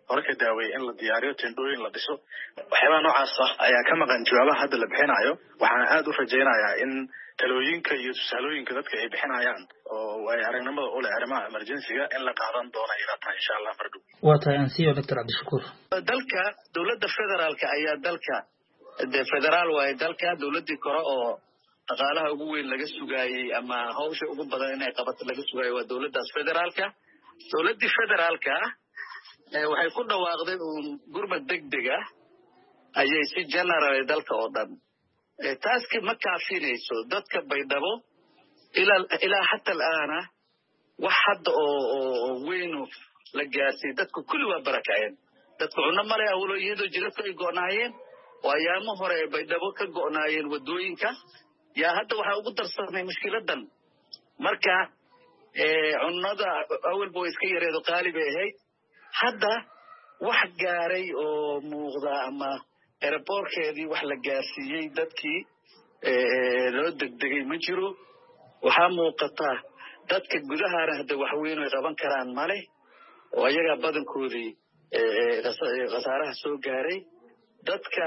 hore ka daaweeyay in la diyaariyo tendooyin la dhiso waxyaabaha noocaas ah ayaa ka maqan jawaabaha hadda la bixinayo waxaan aad u rajaynayaa in talooyinka iyo tusaalooyinka dadka ay bixinayaan oo ay aragnimada u leh arrimaha emergency-ga in la qaadan doono ila tahay insha Allah mar dhow waa tahay ansiyo Doctor Cabdishakuur dalka dawladda federaalka ayaa dalka de federaal way dalka dawladii kore oo dhaqaalaha ugu weyn laga sugaayay ama hawsha ugu badan inay qabato laga sugaayay waa dawladdaas federaalka dawladii federaalka ee waxay ku dhawaaqday uun gurmad degdeg ah ayay si general dalka oo dhan taaski ma kaafinayso dadka baydhabo ila ila hatta alaana wax hadda oo weyn la gaarsiy dadku kulli waa barakayeen dadku cunno male awlo iyadoo jiradku ay go'naayeen oo ayaamo hore baydhabo ka go'naayeen wadooyinka yaa hadda waxa ugu darsanay mushkiladan marka ee cunnada awalba way iska yareedo qaaliba ahayd hadda wax gaaray oo muuqda ama airportkeedii wax la gaarsiiyey dadkii ee loo degdegay ma jiro waxaa muuqata dadka gudahaana hadda wax weyn ay qaban karaan male oo ayaga badankoodii ee khasaaraha soo gaaray dadka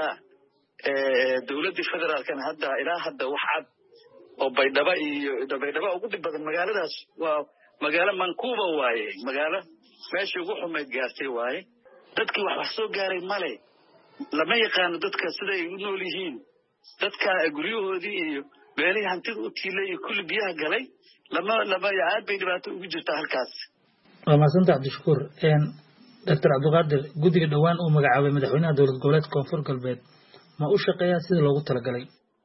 ee dawladda federaalkan hadda ilaa hadda wax cad oo baydhaba iyo baydhaba ugu dib badan magaaladaas waa magaalo mankuuba waaye magaalo meeshii ugu xumeyd gaartay waaye dadkii wax wax soo gaaray male lama yaqaano dadka siday u nool yihiin dadka guryahoodii iyo meelihii hantida u tiilay iyo kulli biyaha galay lama lama aad bay dhibaato ugu jirtaa halkaas waa maasanta Cabdishakuur een Doctor Cabdiqaadir guddiga dhawaan uu magacaabay madaxweynaha dowlad goboleedka Koonfur Galbeed ma u shaqeeyaa sida loogu talagalay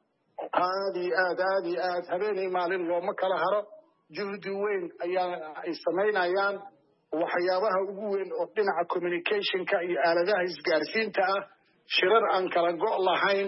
aad iyo aad aad iyo aad habeenay maalin looma kala haro juhdi weyn ayaa ay samaynayaan waxyaabaha ugu weyn oo dhinaca communicationka iyo aaladaha isgaarsiinta ah shirar aan kala go' lahayn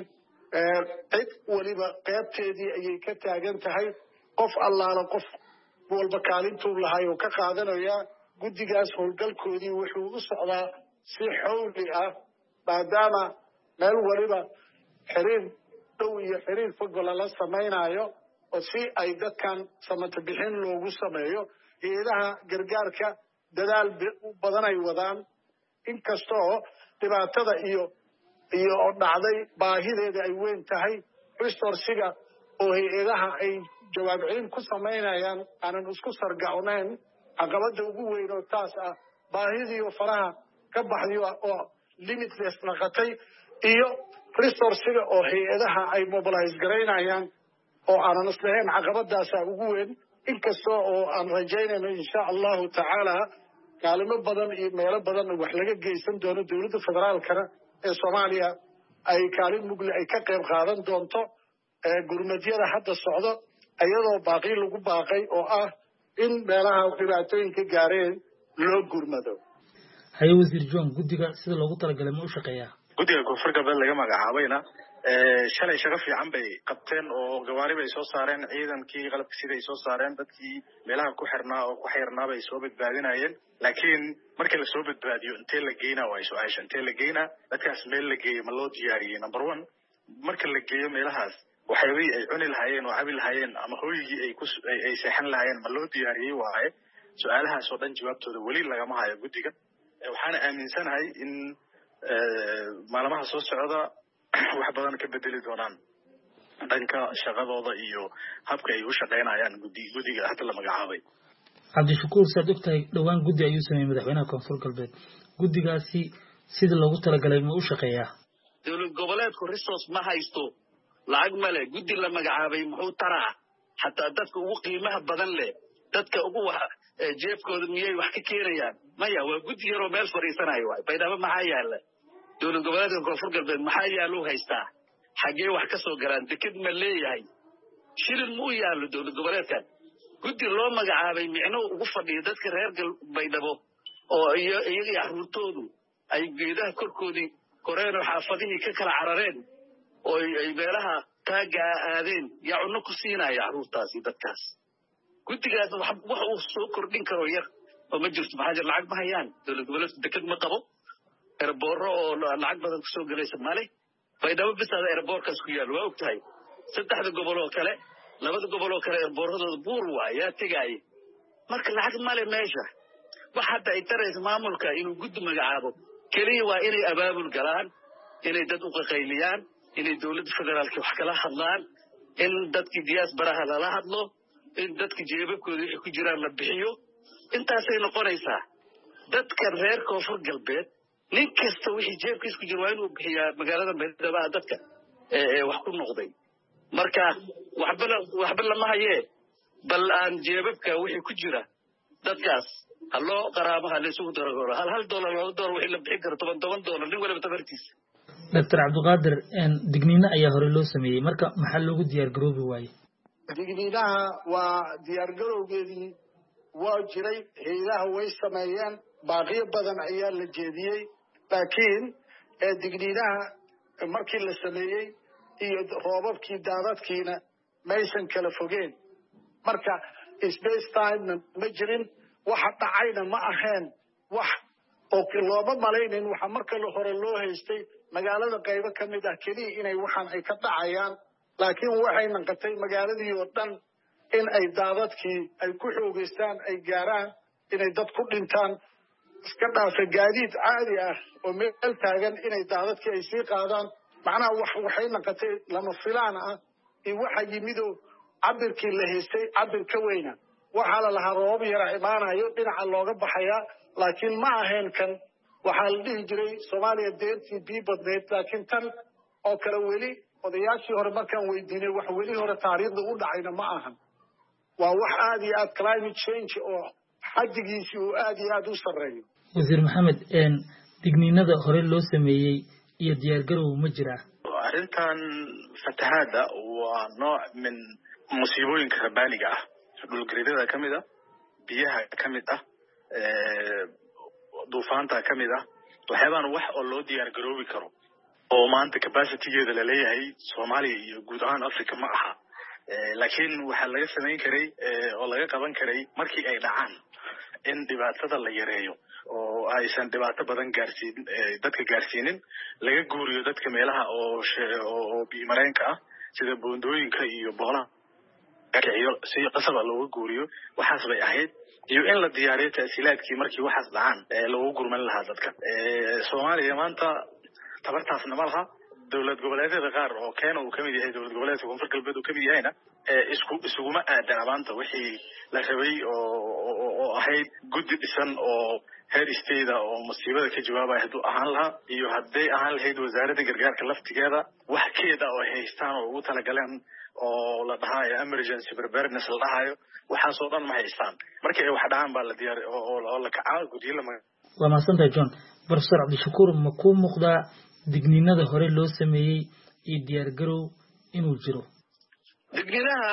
cid waliba qaybteedii ayay ka taagan tahay qof allaala qof walba kaalintuu lahay oo ka qaadanaya guddigaas howlgalkoodii wuxuu u socdaa si xawli ah maadaama meel waliba xiriir dhow iyo xiriir fog lala samaynayo oo si ay dadkan samata bixin loogu sameeyo hay'adaha gargaarka dadaal badan ay wadaan inkastoo dhibaatada iyo iyo oo dhacday baahideeda ay weyn tahay resource-ga oo hay'adaha ay jawaab celin ku samaynayaan aanan isku sargacnayn caqabada ugu weyn oo taas ah baahidii oo faraha ka baxday oo limitless noqotay iyo resource-ga oo hay'adaha ay mobilize garaynayaan oo aanan islahayn caqabadaasa ugu weyn inkastoo oo aan rajaynayno insha allahu tacaala kaalimo badan iyo meelo badan wax laga geysan doono dowladda federaalkana ee Soomaaliya ay kaalin mugli ay ka qayb qaadan doonto ee gurmadyada hadda socdo ayadoo baaqi lagu baaqay oo ah in meelaha dhibaatooyinka gaareen loo gurmado haye wasiir John guddiga sida loogu talagalay ma u shaqeeyaa guddiga Koonfur Galbeed laga magacaabayna ee shalay shaqo fiican bay qabteen oo gawaari bay soo saareen ciidankii qalabka sida ay soo saareen dadkii meelaha ku xirnaa oo ku xirnaa bay soo badbaadinayeen laakiin markii la soo badbaadiyo intee la geeyna waa soo aashan intee la geeyna dadkaas meel la geeyo ma loo diyaariyay number one marka la geeyo meelahaas waxay ay cuni lahaayeen oo cabi lahaayeen ama hooyigii ay ku ay seexan lahaayeen ma loo diyaariyay waaye su'aalahaas oo dhan jawaabtooda wali lagama hayo guddiga waxaan aaminsanahay in maalmaha soo socda wax badan ka bedeli doonaan dhanka shaqadooda iyo habka ay u shaqeynayaan guddiga hadda la magacaabay Cabdishakuur saad ogtahay dhawaan guddi ayuu sameeyay madaxweynaha Koonfur Galbeed guddigaasi sida loogu talagalay ma u shaqeeyaa dowlad goboleedku resource ma haysto lacag male guddi la magacaabay muxuu taraa hatta dadka ugu qiimaha badan leh dadka ugu jeefkooda miyay wax ka keenayaan maya waa guddi yar oo meel fariisanayo waay baydhabo maxaa yaala dowlad goboleedka Koonfur Galbeed maxaa yaalo haystaa xagee wax ka soo galaan deked ma leeyahay shilin mu yaalo dowlad goboleedkan guddi loo magacaabay micno ugu fadhiyo dadka reer baydhabo oo iyaga caruurtoodu ay geedaha korkoodii koreen oo xaafadihii ka kala carareen oo ay meelaha taaga aadeen yaa cunno ku siinaya caruurtaasi dadkaas guddigaas wax uu soo kordhin karo yar oo ma jirto maxaa jir lacag ma hayaan dowlad goboleedka deked ma qabo airborro oo lacag badan ku soo galaysa male baydhabo bisaada airborkaas ku yaal waa ogtahay saddexda gobol oo kale labada gobol oo kale airborradooda buur waa yaa tegaaye marka lacag male meesha wax hadda ay taraysa maamulka inuu guddi magacaabo keliya waa inay abaabul galaan inay dad u qaqayliyaan inay dowladda federaalka wax kala hadlaan in dadkii diasparaha lala hadlo in dadka jeebabkooda wixii ku jiraan la bixiyo intaasay noqonaysaa dadka reer koonfur galbeed nin kasta wixii jeebkiis ku jira waa inuu bixiyaa magaalada baydhabo dadka ee wax ku noqday marka waxba waxba lama hayee bal aan jeebabka wixii ku jira dadkaas haloo qaraamaha la isugu daro hal hal dollar laba dollar wixii la bixin karo toban toban dollar nin waliba tabartiisa doctor Cabdiqaadir en digniino ayaa hore loo sameeyay marka maxaa loogu diyaar garoobi waayay digniinaha waa diyaar garowgeedii waa jiray hay'adaha way sameeyeen baaqiyo badan ayaa la jeediyey laakiin ee digniinaha markii la sameeyey iyo roobabkii daadadkiina maysan kala fogeen marka space time ma jirin waxa dhacayna ma ahayn wax oo looma malaynin waxa marka la hore loo haystay magaalada qaybo ka mid ah kaliya inay waxaan ay ka dhacayaan laakiin waxay noqotay magaaladii oo dhan in ay daadadkii ay ku xoogeystaan ay gaaraan inay dad ku dhintaan iska dhaafa gaadiid caadi ah oo meel taagan inay daadadkii ay sii qaadaan macnaha wax waxay noqotay lama filaan ah in waxa yimido cabirkii la haystay cabir ka weyna waxa la lahaa roob yara imaanayo dhinaca looga baxaya laakiin ma ahayn kan waxaa la dhihi jiray Soomaaliya deertii bii badneed laakiin tan oo kale weli odayaashii hore markaan weydiinay wax weli hore taariikhda u dhacayna ma ahan waa wax aad iyo aad climate change oo xaddigiisii uu aad iyo aad u sarreeyo wasiir maxamed en digniinada hore loo sameeyey iyo diyaar garow ma jiraa arrintan fatahaada waa nooc min musiibooyinka rabbaaniga ah dhulgariirada ka mid ah biyaha ka mid ah duufaanta ka mid ah waxyaabaan wax oo loo diyaar garoobi karo oo maanta capacity-geeda la leeyahay Soomaaliya iyo guud ahaan Afrika ma aha laakiin waxa laga sameyn karay oo laga qaban karay markii ay dhacaan in dhibaatada la yareeyo oo aysan dhibaato badan gaarsiin dadka gaarsiinin laga guuriyo dadka meelaha oo oo biimareenka ah sida boondooyinka iyo boolaha iyo si qasab looga guuriyo waxaas bay ahayd iyo in la diyaariyo taasiilaadkii markii waxaas dhacaan loogu gurman lahaa dadka Soomaaliya maanta tabartaasna ma laha dowlad goboleedyada qaar oo Kenya uu kamid yahay dowlad goboleedka Koonfur Galbeed uu kamid yahayna isku isuguma aadan maanta wixii la rabay oo oo ahayd guddi dhisan oo heer isteeda oo musiibada ka jawaabay haduu ahaan lahaa iyo haday ahaan lahayd wasaaradda gargaarka laftigeeda wax keeda oo haystaan oo ugu tala galeen oo la dhahayo emergency preparedness la dhahayo waxaas oo dhan ma haystaan markii ay wax dhacaan baa la diyaar oo la kacaa guddiyo lama waa mahadsantahay John Professor Cabdishakuur ma ku muuqdaa digniinada hore loo sameeyey iyo diyaar garow inuu jiro digniinaha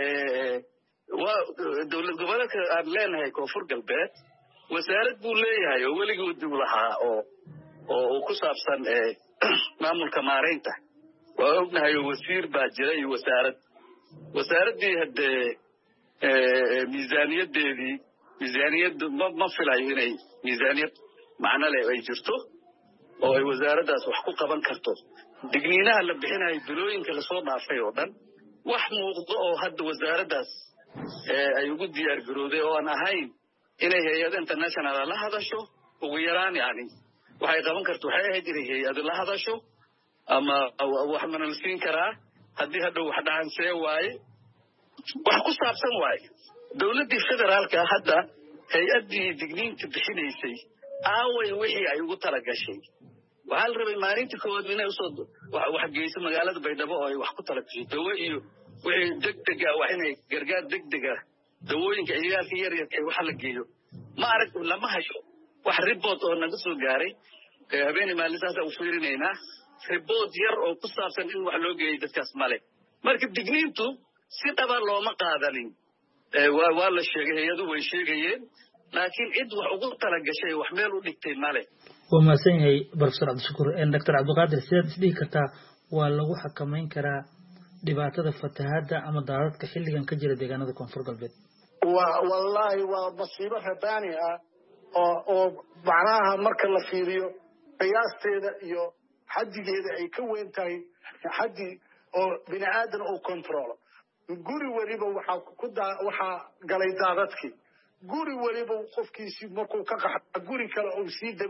waa dowlad goboleedka aan leenahay Koonfur Galbeed wasaarad buu leeyahay oo weligood dib lahaa oo oo ku saabsan maamulka maareynta waa ognahay wasiir baa jira iyo wasaarad wasaaradii hadee miisaaniyadeedii miisaaniyad ma filayo inay miisaaniyad macna leh ay jirto oo ay wasaaraddaas wax ku qaban karto digniinaha la bixinayo bilooyinka la soo dhaafay oo dhan wax muuqdo oo hadda wasaaraddaas ay ugu diyaar garowday oo aan ahayn inay hay'ad international la hadasho ugu yaraan yani waxay qaban karto waxay ahayd inay hay'ad la hadasho ama wax manalsiin karaa haddii hadda wax dhacan see waaye wax ku saabsan waaye dowladdii federaalka hadda hay'addii digniinta bixinaysay aaway wixii ay ugu tala gashay waxaa la rabay maalintii koowaad inay usoo wax geyso magaalada baydhabo oo ay wax ku tala gashay dawo iyo wixii degdeg ah wax inay gargaar degdeg ah dawooyinka ciyaalka yar yarka ay waxa la geeyo ma arag lama hayo wax report oo naga soo gaaray habeenii maalintaas u fiirinaynaa report yar oo ku saabsan in wax loo geeyay dadkaas male marka digniintu si dhaba looma qaadanin waa waa la sheegay hay'adu way sheegayeen laakiin cid wax ugu tala gashay wax meel u dhigtay male waa maasan yahay Professor Cabdishakuur en Doctor Cabdiqaadir sidaad isdhihi kartaa waa lagu xakameyn karaa dhibaatada fatahaada ama daadadka xilligan ka jira deegaanada Koonfur Galbeed waa wallahi waa masiibo rabbaani ah oo oo macnaha marka la fiiriyo qiyaasteeda iyo xaddigeeda ay ka weyn tahay xaddi oo bini aadan uu control guri waliba waxa ku daa waxa galay daadadkii guri waliba qofkiisi markuu ka qaxo guri kale uu sii dego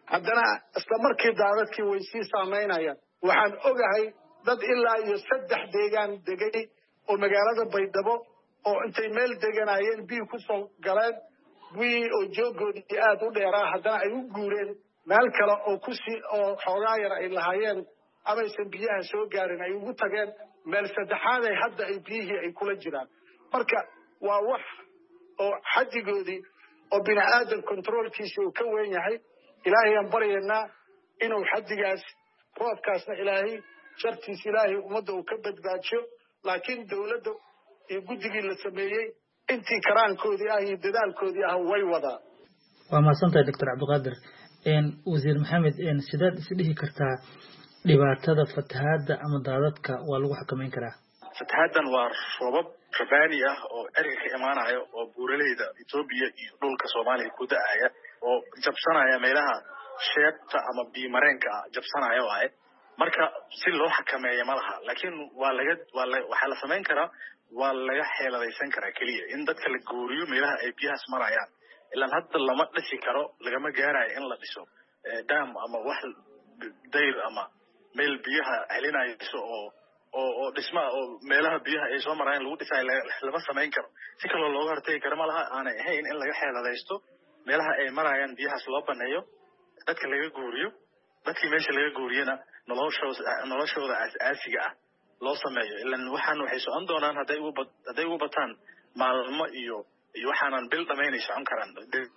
haddana isla markii daadadkii way sii saamaynayaan waxaan ogahay dad ilaa iyo saddex deegaan degay oo magaalada Baydhabo oo intay meel deganayeen biyo ku soo galeen wii oo joogoodii aad u dheeraa haddana ay u guureen meel kale oo ku sii oo xoogaa yar ay lahaayeen amaysan biyaha soo gaarin ay ugu tageen meel saddexaad ay hadda ay biyihii ay kula jiraan marka waa wax oo xadigoodii oo bini'aadan controlkiisa uu ka weyn yahay ilaahay aan baryaynaa inuu xadigaas roobkaasna ilaahay shartiis ilaahay ummadda uu ka badbaajiyo laakiin dawladda iyo guddigii la sameeyey intii karaankoodii ah iyo dadaalkoodii ah way wadaa waa mahadsantahay doctor cabdiqaadir wasiir maxamed sidaad is dhihi kartaa dhibaatada fatahaadda ama daadadka waa lagu xakameyn karaa fatahaaddan waa roobab rabaani ah oo erga ka imaanaya oo buuraleyda Ethiopia iyo dhulka Soomaaliya ku da'aya oo jabsanaya meelaha sheebta ama biimareenka jabsanaya waaye marka si loo xakameeyo malaha laakiin waa laga waxa la sameyn karaa waa laga xeeladaysan karaa kaliya in dadka la guuriyo meelaha ay biyahaas marayaan ilaa hadda lama dhisi karo lagama gaarayo in la dhiso dam ama wax dayr ama meel biyaha celinayso oo oo oo dhisma oo meelaha biyaha ay soo marayaan lagu dhisay lama sameyn karo si kale loo hortay karo malaha aanay ahayn in laga xeeladaysto meelaha ay marayaan biyahaas loo baneeyo dadka laga guuriyo dadkii meesha laga guuriyana noloshooda noloshooda aasiga ah loo sameeyo ilaa waxaan waxay socon doonaan haday ugu haday ugu bataan maalmo iyo iyo waxaanan bil dhameynay socon karaan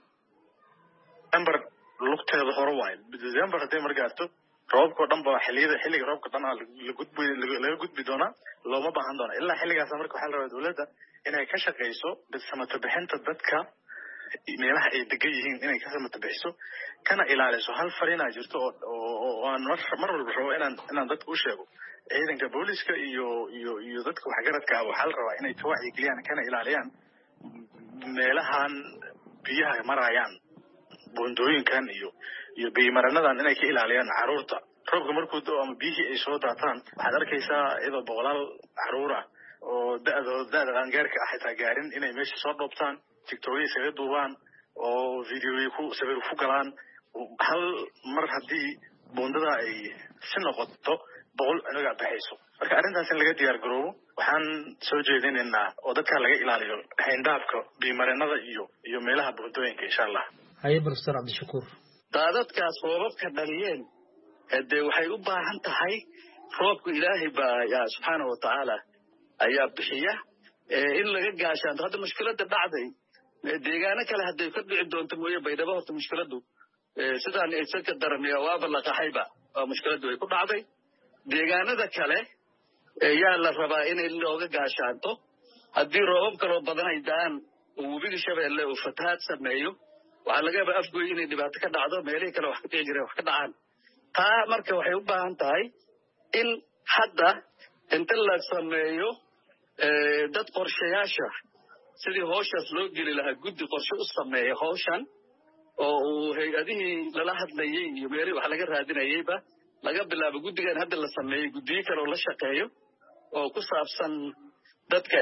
December lugteeda hore waay December haday margaarto roobka dhan baa xilliyada xilliga roobka dhan la gudbi laga gudbi doona looma baahan doona ilaa xilligaas marka waxa la rabaa dawladda inay ka shaqeyso samata bixinta dadka meelaha ay degan yihiin inay ka samata bixiso kana ilaaliso hal farina jirto oo aan mar walba rabo inaan inaan dadku u sheego ciidanka booliska iyo iyo iyo dadka waxgaradka waxa la rabaa inay tawacyi geliyaan kana ilaaliyaan meelahan biyaha marayaan buundooyinkan iyo iyo biimaranadan inay ka ilaaliyaan caruurta roobka markuu doo ama biyihii ay soo daataan waxaad arkaysaa iyadoo boqolaal caruur ah oo da'dooda da'da qaangaarka ah xitaa gaarin inay meesha soo dhoobtaan tiktokyada isaga duubaan oo videoyi ku sawir ku galaan hal mar haddii buundada ay si noqoto boqol inaga baxayso marka arrintaas in laga diyaar garoobo waxaan soo jeedinaynaa oo dadka laga ilaaliyo hayndaabka biimaranada iyo iyo meelaha buundooyinka insha Allah haye professor Cabdishakuur daadadkaas roobabka dhaliyeen hadee waxay u baahan tahay roobku ilaahay baa yaa subxaanahu wa ta'ala ayaa bixiya in laga gaashaanto hadda mushkiladda dhacday deegaano kale hadday ka dhici doonto mooye Baydhabo horta mushkiladu sidaan aysan ka daramiya waaba la qaxayba waa mushkiladu ay ku dhacday deegaanada kale yaa la rabaa in looga gaashaanto haddii roobab kaloo badan ay da'aan oo webiga Shabeelle uu fatahaad sameeyo waxaa laga yaabaa afgoy inay dhibaato ka dhacdo meelihii kale wax ka dhici jireen wax ka dhacaan taa marka waxay u baahan tahay in hadda inta la sameeyo dad qorshayaasha sidii hawshaas loo geli lahaa guddi qorshe u sameeya hawshan oo uu hay-adihii lala hadlayay iyo meelihii wax laga raadinayayba laga bilaabo guddigan hadda la sameeyey guddiyo kale oo la shaqeeyo oo ku saabsan dadka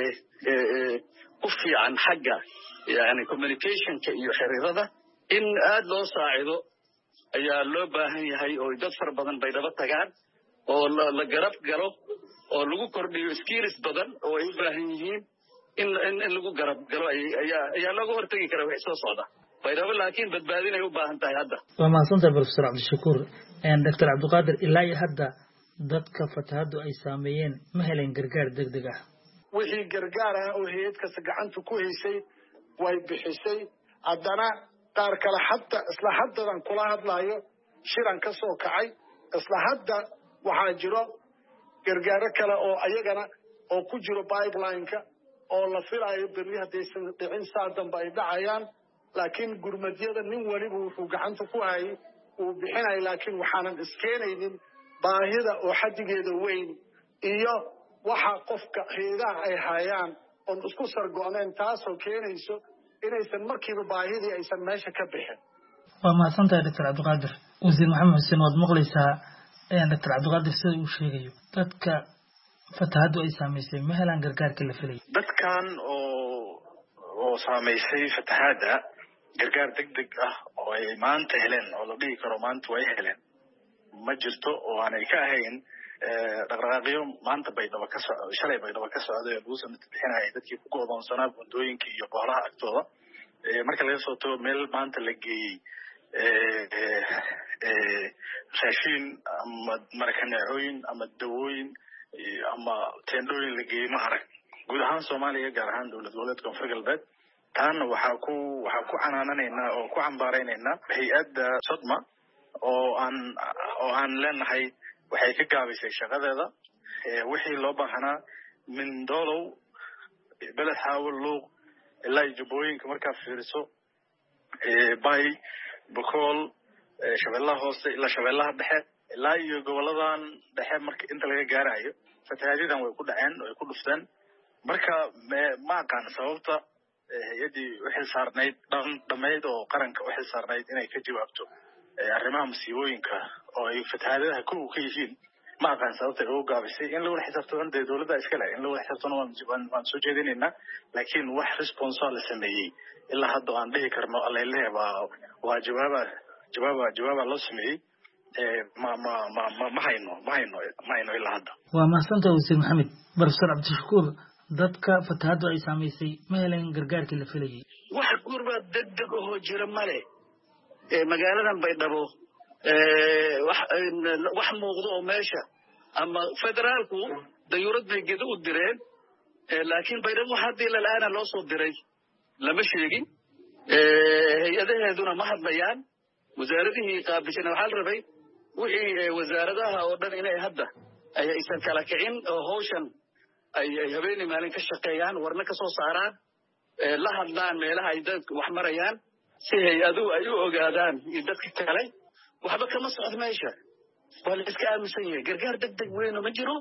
ku fiican xagga yani communicationka iyo xiriirada in aad loo saacido ayaa loo baahan yahay oo dad fara badan Baydhabo tagaan oo la garab galo oo lagu kordhiyo skills badan oo ay u baahan yihiin in in lagu garab galo ayaa ayaa lagu hortagi karaa wax soo socda Baydhabo laakiin badbaadin ay u baahan tahay hadda waa mahadsantahay professor Cabdishakuur and doctor Cabdiqaadir ilaa hadda dadka fatahaadu ay saameeyeen ma heleen gargaar degdeg ah wixii gargaar ah oo hay'ad kasta gacanta ku haysay way bixisay haddana qaar kale hatta isla haddan kula hadlayo shiran ka soo kacay isla hadda waxaa jiro gargaaro kale oo ayagana oo ku jiro pipeline-ka oo la filayo berri haddaysan dhicin saa dambe ay dhacayaan laakiin gurmadyada nin waliba wuxuu gacanta ku hayay uu bixinay laakiin waxaanan iskeenaynin baahida oo xadigeeda weyn iyo waxa qofka hay'adaha ay hayaan oo isku sargo'neen taasoo keenayso inaysan markiiba baahidii aysan meesha ka bixin waa mahadsantahay doctor Cabdiqaadir wasiir maxamed xuseen waad maqlaysaa doctor Cabdiqaadir sida uu sheegayo dadka fatahaadu ay saameysay ma helaan gargaarka la filay dadkan oo oo saameysay fatahaada gargaar degdeg ah oo ay maanta heleen oo la dhihi karo maanta way heleen ma jirto oo aanay ka ahayn dhaqdhaqaaqyo maanta baydhabo ka socdo shalay baydhabo ka socday oo lagu samata bixinayay dadkii ku go'doonsanaa buundooyinka iyo boolaha agtooda marka laga soo tago meel maanta la geeyey raashiin ama marakaneecooyin ama dawooyin ama teendhooyin la geeyey ma arag guud ahaan soomaaliya gaar ahaan dowlad goboleedka koonfur galbeed taana waxaa ku waxaa ku canaananaynaa oo ku cambaaraynaynaa hay-adda sodma oo aan oo aan leenahay waxay ka gaabisay shaqadeeda wixii loo baahanaa mindolow beled xaawo luuq ilaa iyo jubbooyinka markaa fiiriso bay bokool shabeellaha hoose ilaa shabeellaha dhexe ilaa iyo goboladan dhexe marka inta laga gaarayo fatahaadyadan way ku dhaceen way ku dhufteen marka ma aqaan sababta hay-addii u xil saarnayd dhan dhamayd oo qaranka u xil saarnayd inay ka jawaabto arrimaha masiibooyinka oo ay fatahaadadaha kow ka yihiin ma aqaan sababta ay ugu gaabisay in lawada xisaabtana dee dowladda iska leh in lawada xisaabtana waan soo jeedinaynaa laakiin wax responsa la sameeyey ilaa hadda aan dhihi karno alalehe waa waa jawaaba jawaaba jawaaba loo sameeyey ma ma ma ma ma hayno ma hayno ma hayno ilaa hadda waa mahadsantahay wasiir maxamed barofesor cabdishakuur dadka fatahaaddu ay saamaysay ma heleen gargaarkii la filayay wax gurba degdeg ahoo jira male magaaladan baydhabo wax muuqdo oo meesha ama federaalku dayuurad bay gedo u direen laakiin baydhabo haddii lala-aana loo soo diray lama sheegin hay-adaheeduna ma hadlayaan wasaaradihii qaabilsana waxaa la rabay wixii wasaaradaha oo dhan inay hadda aysan kala kicin oo hawshan ay habeenii maalin ka shaqeeyaan warna ka soo saaraan la hadlaan meelaha ay dadku wax marayaan si hay-aduhu ay u ogaadaan iyo dadka kale waxba kama socdo meesha waa la iska aaminsan yahay gargaar degdeg weyno ma jiro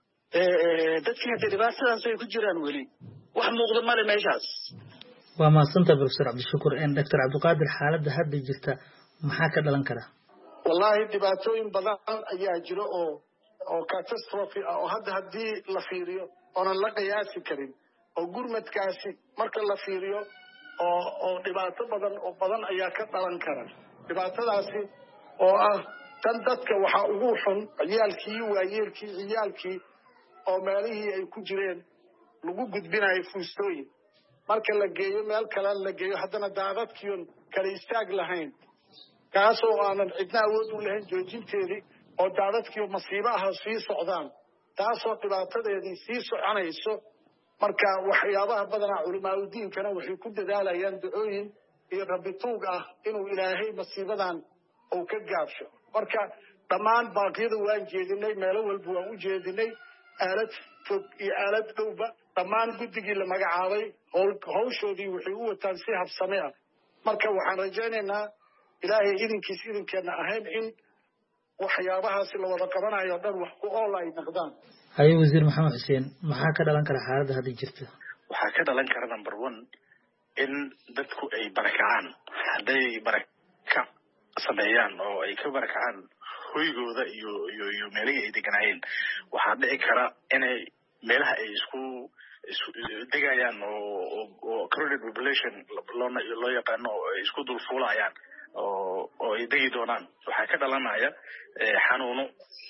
dadkii hadda dhibaatadaas ay ku jiraan weli wax muuqdo male meeshaas waa mahadsantahay professor cabdishakuur doctor cabdiqaadir xaaladda hadda jirta maxaa ka dhalan kara wallahi dhibaatooyin badan ayaa jiro oo oo catastrophe ah oo hadda haddii la fiiriyo oonan la qiyaasi karin oo gurmadkaasi marka la fiiriyo oo oo dhibaato badan oo badan ayaa ka dhalan kara dhibaatadaasi oo ah tan dadka waxaa ugu xun ciyaalkii waayeelkii ciyaalkii oo meelihii ay ku jireen lagu gudbinayo fuustooyin marka la geeyo meel kale la geeyo haddana daadadkiion kala istaag lahayn kaasoo aanan cidna awood u lahayn joojinteedii oo daadadkiio masiibo aha sii socdaan taasoo dhibaatadeedii sii soconayso marka waxyaabaha badanaa culimaauddiinkana waxay ku dadaalayaan ducooyin iyo rabituug ah inuu ilaahay masiibadan uu ka gaabsho marka dhammaan baaqyada waan jeedinay meelo walba waan u jeedinay aalad fog iyo aalad dhowba dhammaan guddigii la magacaabay hawshoodii waxay u wataan si habsame ah marka waxaan rajaynaynaa ilaahay idinkiis idinkeenna ahayn in waxyaabahaasi la wada qabanayo o dhan wax ku ool ay noqdaan haye wasiir maxamed xuseen maxaa ka dhalan kara xaaladda hadda jirta waxaa ka dhalan kara number one in dadku ay barakacaan hadday baraka sameeyaan oo ay ka barakacaan hoygooda iyo iyo iyo meelihii ay deganaayeen waxaa dhici kara inay meelaha ay isku degayaan oo oo crowded population loona loo yaqaano oo ay isku dulfuulayaan oo oo ay degi doonaan waxaa ka dhalanaya xanuuno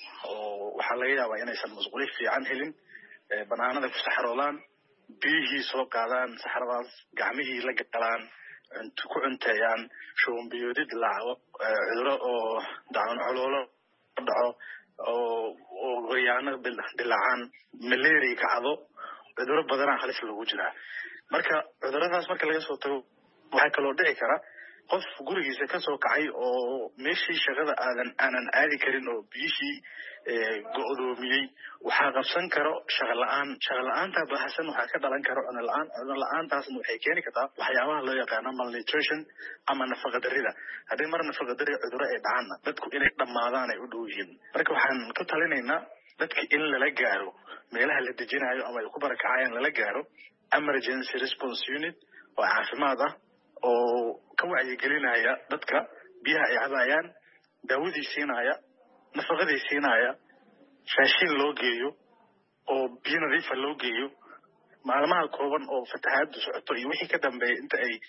oo waxaa laga yaabaa inaysan masquuli fiican helin banaanada ku saxroodaan biyihii soo qaadaan saxradaas gacmihii la galaan ku cunteeyaan shubanbiyoodi dilaaco cuduro oo dacun coloolo dhaco oo oo goyaano dilaacaan malaria kacdo cuduro badanaa halis lagu jiraa marka cuduradaas marka laga soo tago waxaa kaloo dhici kara qof gurigiisa ka soo kacay oo meeshii shaqada aadan aanan aadi karin oo biyihii go'doomiyey waxaa qabsan karo shaqa la-aan shaqa la-aanta bahasan waxaa ka dhalan karo cuno la-aan cuno la-aantaasna waxay keeni kartaa waxyaabaha loo yaqaano malnutrition ama nafaqa darida haddii mar nafaqa dari cuduro ay dhacaanna dadku inay dhammaadaan ay u dhow yihiin marka waxaan ku talinaynaa dadka in lala gaaro meelaha la dejinayo ama ay ku barakacayaan lala gaaro emergency response unit oo caafimaad ah oo ka wacyigelinaya dadka biyaha ay cabayaan daawadii siinaya nafaqadii siinaya raashin loo geeyo oo biyo nadiifa loo geeyo maalmaha kooban oo fatahaadu socoto iyo wixii ka dambeeya inta ay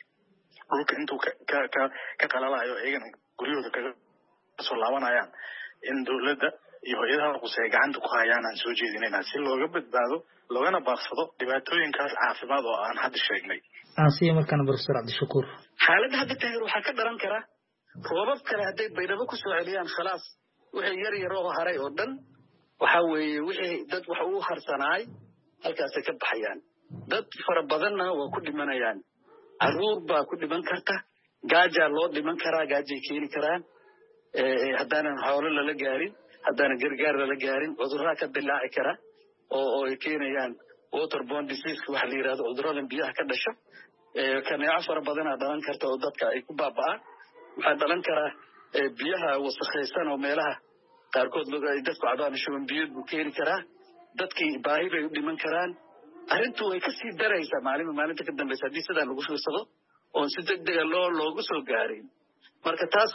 dhulka intuu ka ka ka qalalayo iyagana guryahooda kaga soo laabanayaan in dawladda iyo hay'adaha qusay gacanta ku hayaan aan soo jeedinayna si looga badbaado loogana baaqsado dhibaatooyinkaas caafimaad oo aan hadda sheegnay. aan sii markaan Professor Cabdishakuur xaaladda hadda taageer waxaa ka dhalan kara roobab kale hadday baydhabo ku soo celiyaan khalaas wixii yar yar oo haray oo dhan waxa weeye wixii dad wax uu harsanaay halkaas ka baxayaan dad fara badanna waa ku dhimanayaan caruur baa ku dhiman karta gaaja loo dhiman karaa gaajay keeni karaan ee haddana xoolo lala gaarin haddana gargaar lala gaarin cudurrada ka dilaaci kara oo oo ay keenayaan waterborne disease waxa la yiraahdo cudurrada biyaha ka dhasha ee kaneeco fara badan dhalan karta oo dadka ay ku baaba'aan waxa dhalan kara biyaha wasakhaysan oo meelaha qaarkood ay dadku cabaan shuban biyo ku keeni karaa dadkii baahi bay u dhiman karaan arrintu way ka sii daraysaa maalin maalinta ka dambaysa haddii sidaa lagu fiirsado oo si degdeg ah loo loogu soo gaarin marka taas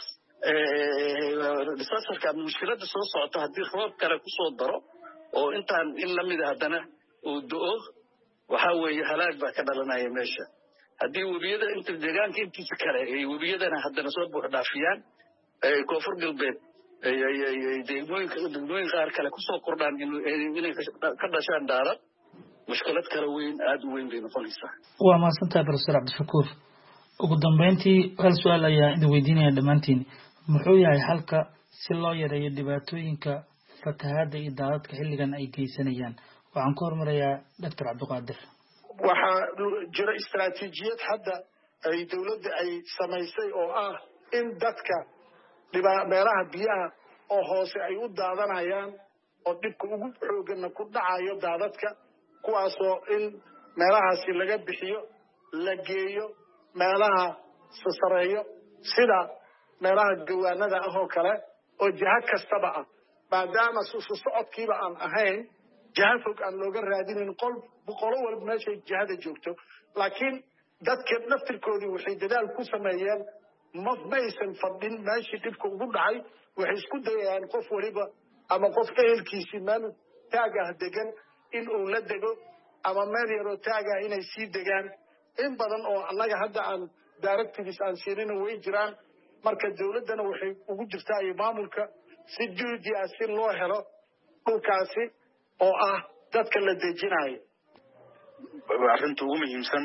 disaasterka mushkiladda soo socota haddii roob kale ku soo daro oo intaan in la mid ah haddana uu do-o waxa weeye halaag baa ka dhalanaya meesha haddii webiyada inta deegaanka intiisa kale ay webiyadana haddana soo buux dhaafiyaan koonfur galbeed degmooyinka degmooyin qaar kale kusoo kordhaan inay ka dhashaan daadad mushkilad kale weyn aad u weyn bay noqonaysaa. waa mahadsantahay Professor Cabdishakuur ugu dambeyntii hal su-aal ayaa idin weydiinaya dhammaantiin muxuu yahay halka si loo yareeyo dhibaatooyinka fatahaadda iyo daadadka xilligan ay geysanayaan waxaan ku hormarayaa Doctor Cabdiqaadir. waxaa jira istaraatiijiyad hadda ay dawladda ay samaysay oo ah in dadka meelaha biyaha oo hoose ay u daadanayaan oo dhibka ugu xoogana ku dhacayo daadadka kuwaasoo in meelahaasi laga bixiyo la geeyo meelaha sasareeyo sida meelaha gawaanada ah oo kale oo jiha kastaba ah maadaama socodkiiba aan ahayn jiha fog aan looga raadinin qol boqolo walba meeshay jihada joogto laakiin dadka naftirkoodii waxay dadaal ku sameeyeen ma maysan fadhin meeshii dhibka ugu dhacay waxay isku dayayaan qof waliba ama qof ehelkiisii meel taag ah degan in uu la dego ama meel yaroo taag ah inay sii degaan in badan oo annaga hadda aan directives aan siinina way jiraan marka dawladdana waxay ugu jirtaa iyo maamulka si juhdi ah si loo helo dhulkaasi oo ah dadka la dejinayo. arrinta ugu muhiimsan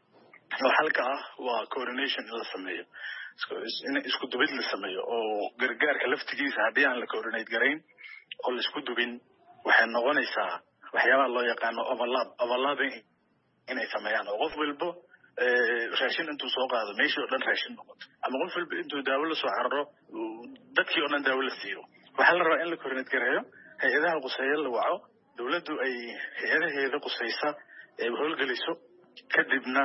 oo halka ah waa coordination in la sameeyo in isku dubid la sameeyo oo gargaarka laftigiisa haddii aan la coordinate garayn oo la isku dubin waxay noqonaysaa waxyaabaha loo yaqaano overlap overlapping inay sameeyaan oo qof walba raashin intuu soo qaado meeshii oo dhan raashin noqoto ama qof walba intuu daawo la soo cararo dadkii oo dhan daawo la siiyo waxaa la rabaa in la coordinate gareeyo hay-adaha quseeya la waco dawladdu ay hay-adaheeda qusaysa ay howlgeliso kadibna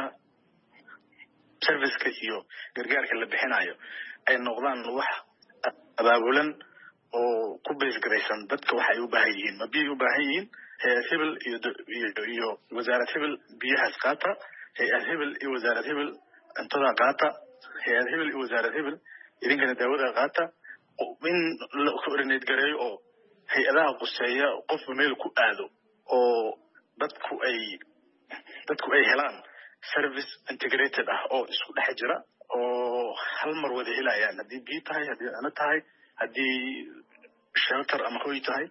serviceka iyo gargaarka la bixinayo ay noqdaan wax abaabulan oo ku beesgaraysan dadka waxay u baahan yihiin ma biyay u baahan yihiin hay-ad hebel iyo iyo wasaarad hebel biyahaas qaata hay-ad hebel iyo wasaarad hebel cuntada qaata hay-ad hebel iyo wasaarad hebel idinkana daawada qaata in la coordinate gareeyo oo hay-adaha quseeya qofba meel ku aado oo dadku ay dadku ay helaan service integrated ah oo isku dhex jira oo hal mar wada helayaan haddii biyo tahay haddii cunno tahay haddii shelter ama hoy tahay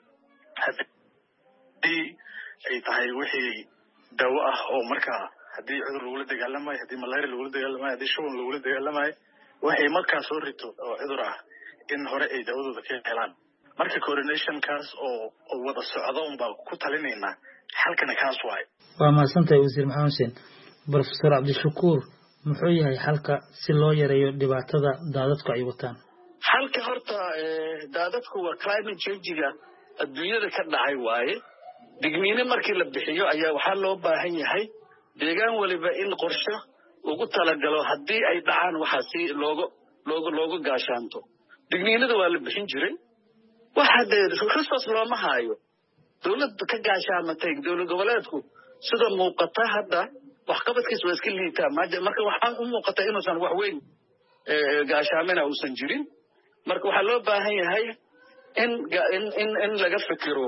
haddii ay tahay wixii daawo ah oo markaa haddii cudur lagula dagaalamayo haddii malaria lagula dagaalamayo haddii shuban lagula dagaalamayo waxay markaa soo rito oo cudur ah in hore ay daawadooda ka helaan marka coordinationkaas oo oo wada socda unbaa ku talinaynaa halkana kaas waaye. waa mahadsantahay wasiir maxamed xuseen. Professor Cabdishakuur muxuu yahay halka si loo yareeyo dhibaatada daadadku ay wataan? halka horta daadadku waa climate change-ga adduunyada ka dhacay waaye digniine markii la bixiyo ayaa waxaa loo baahan yahay deegaan waliba in qorshe ugu talagalo haddii ay dhacaan waxaa si looga looga looga gaashaanto digniinada waa la bixin jiray waxa dee resource looma hayo dawladda ka gaashaamatay dawlad goboleedku sida muuqata hadda waxqabadkiisa waa iska liitaa marka waxaan u muuqata inuusan wax weyn gaashaamina uusan jirin marka waxaa loo baahan yahay in in in laga fikiro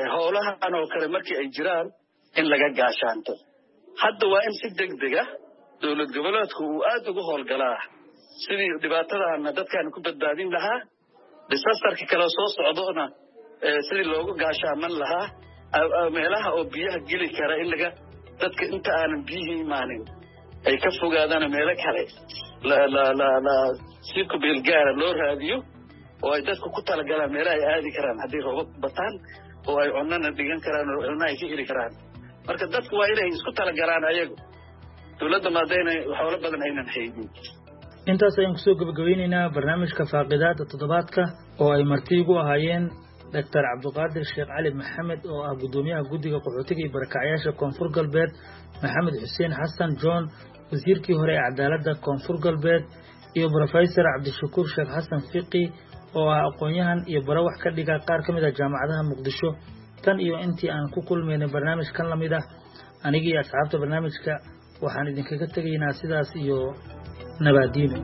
howlahan oo kale markii ay jiraan in laga gaashaanto hadda waa in si degdeg ah dowlad goboleedku uu aad ugu howlgalaa sidii dhibaatadaana dadkaan ku badbaadin lahaa disasterka kala soo socdoona sidii loogu gaashaaman lahaa meelaha oo biyaha geli kara in laga dadka inta aanan biyihii imaanin ay ka fogaadaan meelo kale la la la la si ku bilgaara loo raadiyo oo ay dadku ku talagalaan meelaha ay aadi karaan haddii roobab bataan oo ay cunana dhigan karaan oo cunna ay ka heli karaan marka dadku waa inay isku talagalaan ayagu dowladda maadayna hawlo badan aynan haynin. intaas ayaan kusoo gabagabeynaynaa barnaamijka faaqidaada toddobaadka oo ay marti ugu ahaayeen doctor cabdiqaadir sheekh cali maxamed oo ah gudoomiyaha guddiga qaxootiga iyo barakacyaasha koonfur galbeed, maxamed xuseen xasan john wasiirkii hore ee cadaaladda koonfur galbeed, iyo professor cabdishakuur sheekh xasan fiqi oo ah aqoon-yahan iyo bara wax ka dhiga qaar ka mid ah jaamacadaha muqdisho. tan iyo intii aan ku kulmaynay barnaamijkan lamid ah anigii iyo asxaabta barnaamijka waxaan idinkaga tegaynaa sidaas iyo nabadiino.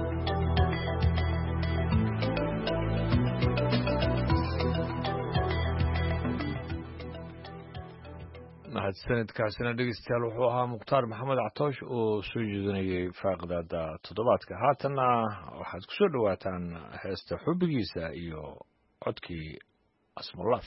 mahadsanidkaasina dhegeystayaal wuxuu ahaa mukhtaar maxamed catoosh oo soo jeedinayay faaqidaada toddobaadka. haatanna waxaad ku soo dhowaataan heesta xubbigiisa iyo codkii asmulaaf.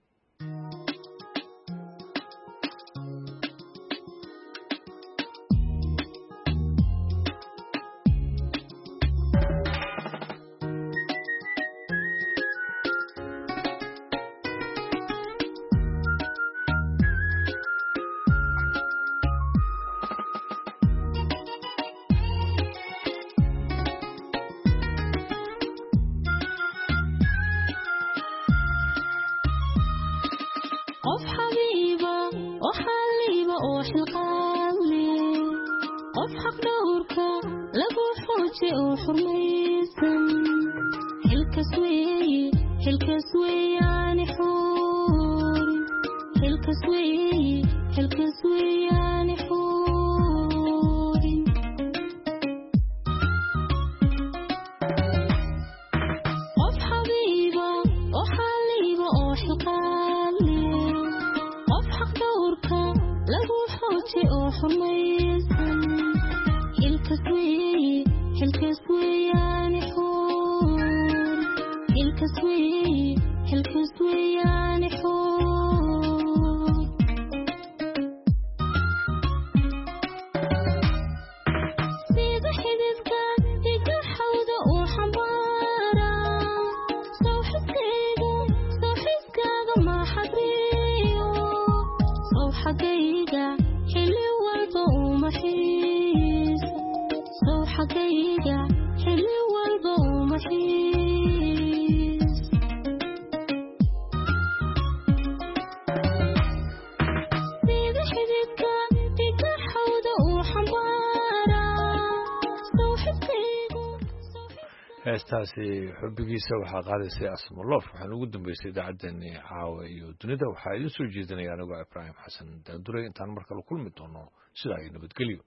heestaasi xubbigiisa waxaa qaadaysay asmuloof. waxaan ugu dambeysay idaacaddeenii caawa iyo dunida. waxaa idin soo jeedinaya anigoo ibraahim xasan daanduray. intaan mar kale kulmi doono sidaa iyo nabadgelyo.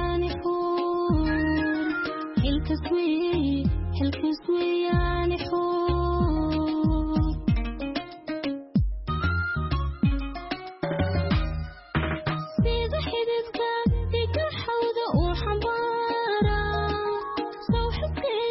Hilkaswee, hilkaswee, yani